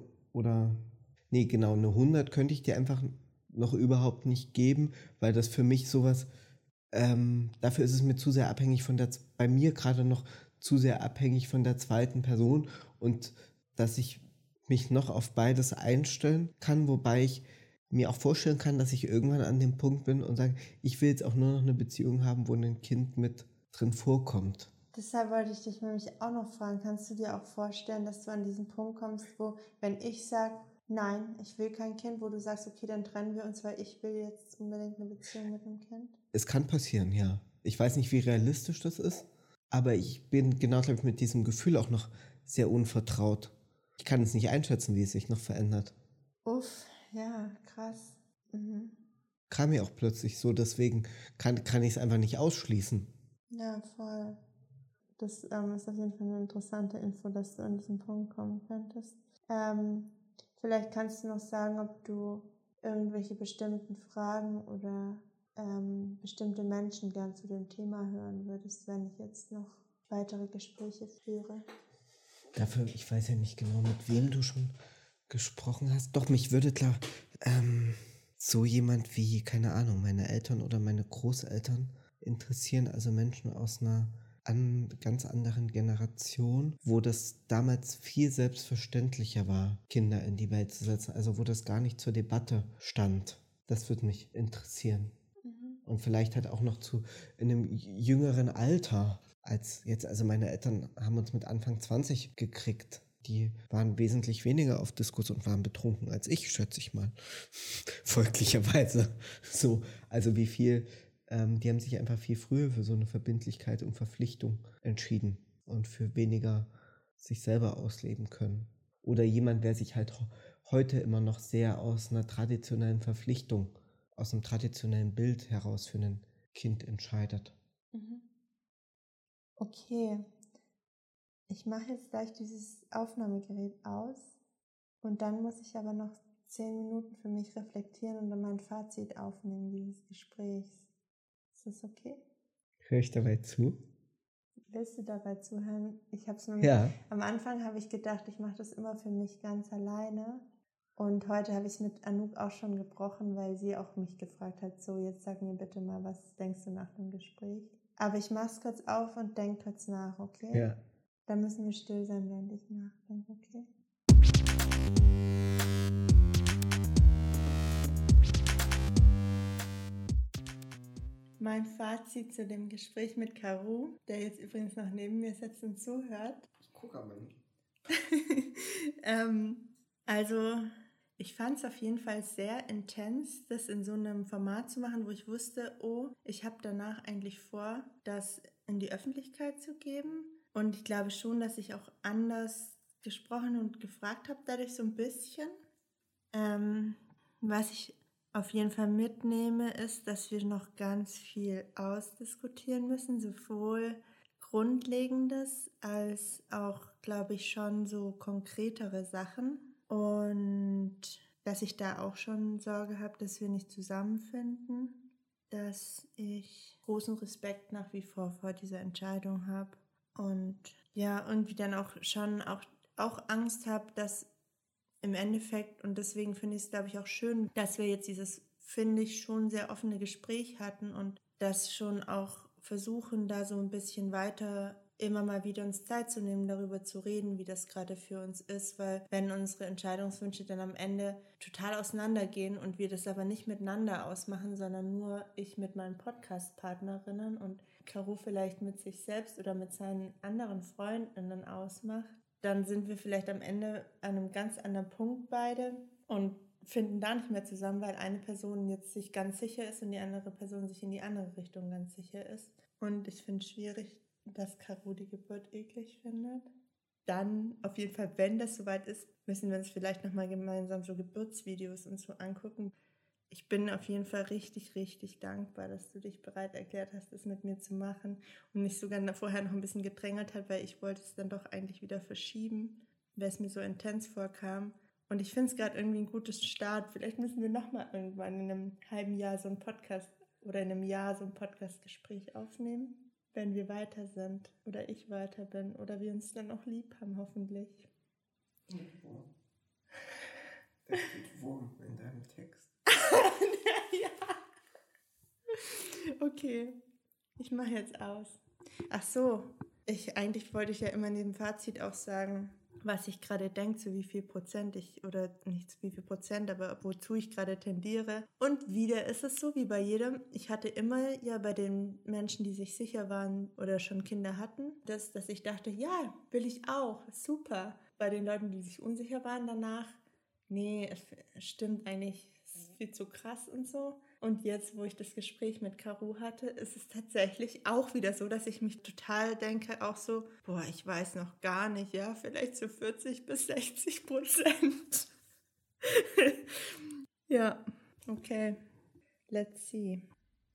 eine 100 könnte ich dir einfach noch überhaupt nicht geben, weil das für mich sowas, dafür ist es mir zu sehr abhängig bei mir gerade noch zu sehr abhängig von der zweiten Person und dass ich mich noch auf beides einstellen kann, wobei ich mir auch vorstellen kann, dass ich irgendwann an dem Punkt bin und sage, ich will jetzt auch nur noch eine Beziehung haben, wo ein Kind mit drin vorkommt. Deshalb wollte ich dich nämlich auch noch fragen, kannst du dir auch vorstellen, dass du an diesen Punkt kommst, wo, wenn ich sage, nein, ich will kein Kind, wo du sagst, okay, dann trennen wir uns, weil ich will jetzt unbedingt eine Beziehung mit einem Kind? Es kann passieren, ja. Ich weiß nicht, wie realistisch das ist, aber ich bin genau, glaube ich, mit diesem Gefühl auch noch sehr unvertraut. Ich kann es nicht einschätzen, wie es sich noch verändert. Uff, ja, krass. Mhm. Kam mir auch plötzlich so, deswegen kann ich es einfach nicht ausschließen. Ja, voll. Das ist auf jeden Fall eine interessante Info, dass du an diesen Punkt kommen könntest. Vielleicht kannst du noch sagen, ob du irgendwelche bestimmten Fragen oder bestimmte Menschen gern zu dem Thema hören würdest, wenn ich jetzt noch weitere Gespräche führe. Dafür, ich weiß ja nicht genau, mit wem du schon gesprochen hast. Doch, mich würde klar so jemand wie, keine Ahnung, meine Eltern oder meine Großeltern interessieren, also Menschen aus einer ganz anderen Generation, wo das damals viel selbstverständlicher war, Kinder in die Welt zu setzen, also wo das gar nicht zur Debatte stand. Das würde mich interessieren. Und vielleicht halt auch noch in einem jüngeren Alter als jetzt, also meine Eltern haben uns mit Anfang 20 gekriegt. Die waren wesentlich weniger auf Diskos und waren betrunken als ich, schätze ich mal. Folglicherweise. So, also wie viel, die haben sich einfach viel früher für so eine Verbindlichkeit und Verpflichtung entschieden und für weniger sich selber ausleben können. Oder jemand, der sich halt heute immer noch sehr aus einer traditionellen Verpflichtung, aus einem traditionellen Bild heraus für ein Kind entscheidet. Okay, ich mache jetzt gleich dieses Aufnahmegerät aus und dann muss ich aber noch 10 Minuten für mich reflektieren und dann mein Fazit aufnehmen dieses Gesprächs. Ist das okay? Höre ich dabei zu? Willst du dabei zuhören? Ja. Am Anfang habe ich gedacht, ich mache das immer für mich ganz alleine. Und heute habe ich es mit Anouk auch schon gebrochen, weil sie auch mich gefragt hat, so jetzt sag mir bitte mal, was denkst du nach dem Gespräch? Aber ich mache es kurz auf und denke kurz nach, okay? Ja. Dann müssen wir still sein, während ich nachdenke, okay? Mein Fazit zu dem Gespräch mit Karu, der jetzt übrigens noch neben mir sitzt und zuhört. Ich gucke aber nicht. Also, ich fand es auf jeden Fall sehr intens, das in so einem Format zu machen, wo ich wusste, oh, ich habe danach eigentlich vor, das in die Öffentlichkeit zu geben. Und ich glaube schon, dass ich auch anders gesprochen und gefragt habe, dadurch so ein bisschen. Was ich auf jeden Fall mitnehme, ist, dass wir noch ganz viel ausdiskutieren müssen, sowohl Grundlegendes als auch, glaube ich, schon so konkretere Sachen. Und dass ich da auch schon Sorge habe, dass wir nicht zusammenfinden, dass ich großen Respekt nach wie vor dieser Entscheidung habe und ja, irgendwie dann auch schon auch Angst habe, dass im Endeffekt, und deswegen finde ich es, glaube ich, auch schön, dass wir jetzt dieses, finde ich, schon sehr offene Gespräch hatten und das schon auch versuchen, da so ein bisschen weiter immer mal wieder uns Zeit zu nehmen, darüber zu reden, wie das gerade für uns ist, weil wenn unsere Entscheidungswünsche dann am Ende total auseinandergehen und wir das aber nicht miteinander ausmachen, sondern nur ich mit meinen Podcast-Partnerinnen und Caro vielleicht mit sich selbst oder mit seinen anderen Freundinnen ausmacht, dann sind wir vielleicht am Ende an einem ganz anderen Punkt beide und finden da nicht mehr zusammen, weil eine Person jetzt sich ganz sicher ist und die andere Person sich in die andere Richtung ganz sicher ist. Und ich finde es schwierig, dass Caro die Geburt eklig findet. Dann, auf jeden Fall, wenn das soweit ist, müssen wir uns vielleicht nochmal gemeinsam so Geburtsvideos und so angucken. Ich bin auf jeden Fall richtig, richtig dankbar, dass du dich bereit erklärt hast, das mit mir zu machen und mich sogar vorher noch ein bisschen gedrängelt hat, weil ich wollte es dann doch eigentlich wieder verschieben, weil es mir so intens vorkam. Und ich finde es gerade irgendwie ein gutes Start. Vielleicht müssen wir nochmal irgendwann in einem halben Jahr so ein Podcast oder in einem Jahr so ein Podcast-Gespräch aufnehmen, wenn wir weiter sind oder ich weiter bin oder wir uns dann auch lieb haben, hoffentlich. Da steht Wurm in deinem Text. Ja. Okay, ich mache jetzt aus. Ach so, eigentlich wollte ich ja immer in dem Fazit auch sagen, was ich gerade denke, zu wie viel Prozent oder nicht zu wie viel Prozent, aber wozu ich gerade tendiere. Und wieder ist es so wie bei jedem. Ich hatte immer ja bei den Menschen, die sich sicher waren oder schon Kinder hatten, dass ich dachte, ja, will ich auch, super. Bei den Leuten, die sich unsicher waren danach, nee, es stimmt eigentlich, es ist viel zu krass und so. Und jetzt, wo ich das Gespräch mit Caro hatte, ist es tatsächlich auch wieder so, dass ich mich total denke, auch so, boah, ich weiß noch gar nicht, ja, vielleicht so 40-60%. Ja, okay, let's see.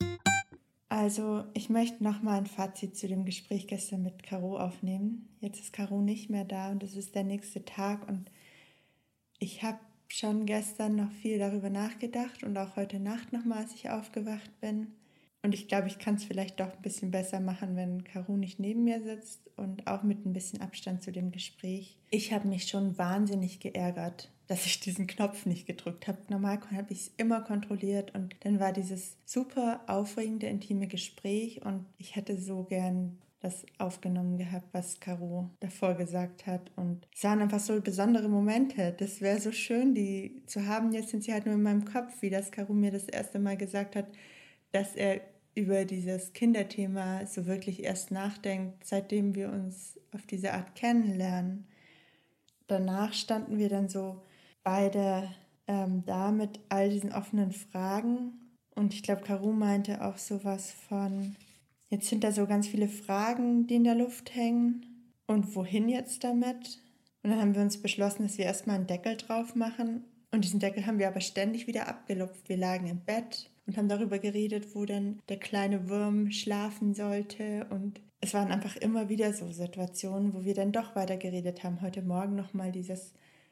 Also, ich möchte nochmal ein Fazit zu dem Gespräch gestern mit Caro aufnehmen. Jetzt ist Caro nicht mehr da und es ist der nächste Tag und ich habe schon gestern noch viel darüber nachgedacht und auch heute Nacht nochmal, als ich aufgewacht bin. Und ich glaube, ich kann es vielleicht doch ein bisschen besser machen, wenn Caro nicht neben mir sitzt und auch mit ein bisschen Abstand zu dem Gespräch. Ich habe mich schon wahnsinnig geärgert, dass ich diesen Knopf nicht gedrückt habe. Normal habe ich es immer kontrolliert und dann war dieses super aufregende, intime Gespräch und ich hätte so gern das aufgenommen gehabt, was Caro davor gesagt hat. Und es waren einfach so besondere Momente. Das wäre so schön, die zu haben. Jetzt sind sie halt nur in meinem Kopf, wie das Caro mir das erste Mal gesagt hat, dass er über dieses Kinderthema so wirklich erst nachdenkt, seitdem wir uns auf diese Art kennenlernen. Danach standen wir dann so beide da mit all diesen offenen Fragen. Und ich glaube, Caro meinte auch sowas von, jetzt sind da so ganz viele Fragen, die in der Luft hängen. Und wohin jetzt damit? Und dann haben wir uns beschlossen, dass wir erstmal einen Deckel drauf machen. Und diesen Deckel haben wir aber ständig wieder abgelupft. Wir lagen im Bett und haben darüber geredet, wo denn der kleine Wurm schlafen sollte. Und es waren einfach immer wieder so Situationen, wo wir dann doch weiter geredet haben. Heute Morgen nochmal dieses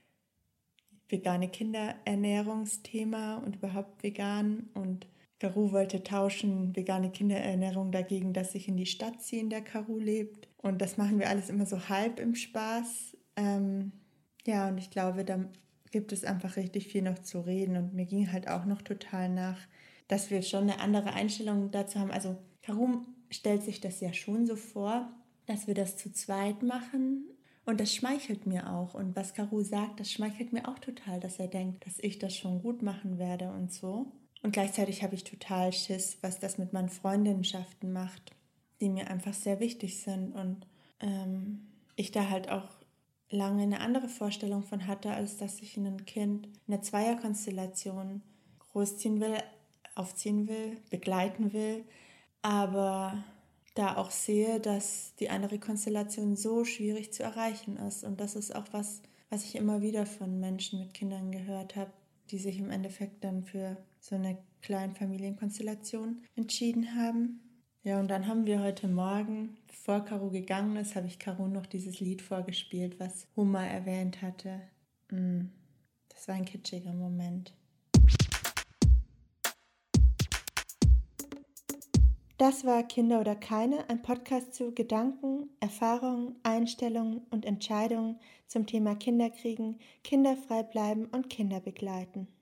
vegane Kinderernährungsthema und überhaupt vegan. Und Caro wollte tauschen vegane Kinderernährung dagegen, dass ich in die Stadt ziehe, in der Caro lebt. Und das machen wir alles immer so halb im Spaß. Ja, und ich glaube, da gibt es einfach richtig viel noch zu reden. Und mir ging halt auch noch total nach, dass wir schon eine andere Einstellung dazu haben. Also Caro stellt sich das ja schon so vor, dass wir das zu zweit machen. Und das schmeichelt mir auch. Und was Caro sagt, das schmeichelt mir auch total, dass er denkt, dass ich das schon gut machen werde und so. Und gleichzeitig habe ich total Schiss, was das mit meinen Freundinnenschaften macht, die mir einfach sehr wichtig sind. Und ich da halt auch lange eine andere Vorstellung von hatte, als dass ich ein Kind in einer Zweierkonstellation großziehen will, aufziehen will, begleiten will. Aber da auch sehe, dass die andere Konstellation so schwierig zu erreichen ist. Und das ist auch was ich immer wieder von Menschen mit Kindern gehört habe, die sich im Endeffekt dann für so eine Kleinfamilienkonstellation entschieden haben. Ja, und dann haben wir heute Morgen, bevor Caro gegangen ist, habe ich Caro noch dieses Lied vorgespielt, was Huma erwähnt hatte. Das war ein kitschiger Moment. Das war Kinder oder keine, ein Podcast zu Gedanken, Erfahrungen, Einstellungen und Entscheidungen zum Thema Kinderkriegen, kinderfrei bleiben und Kinder begleiten.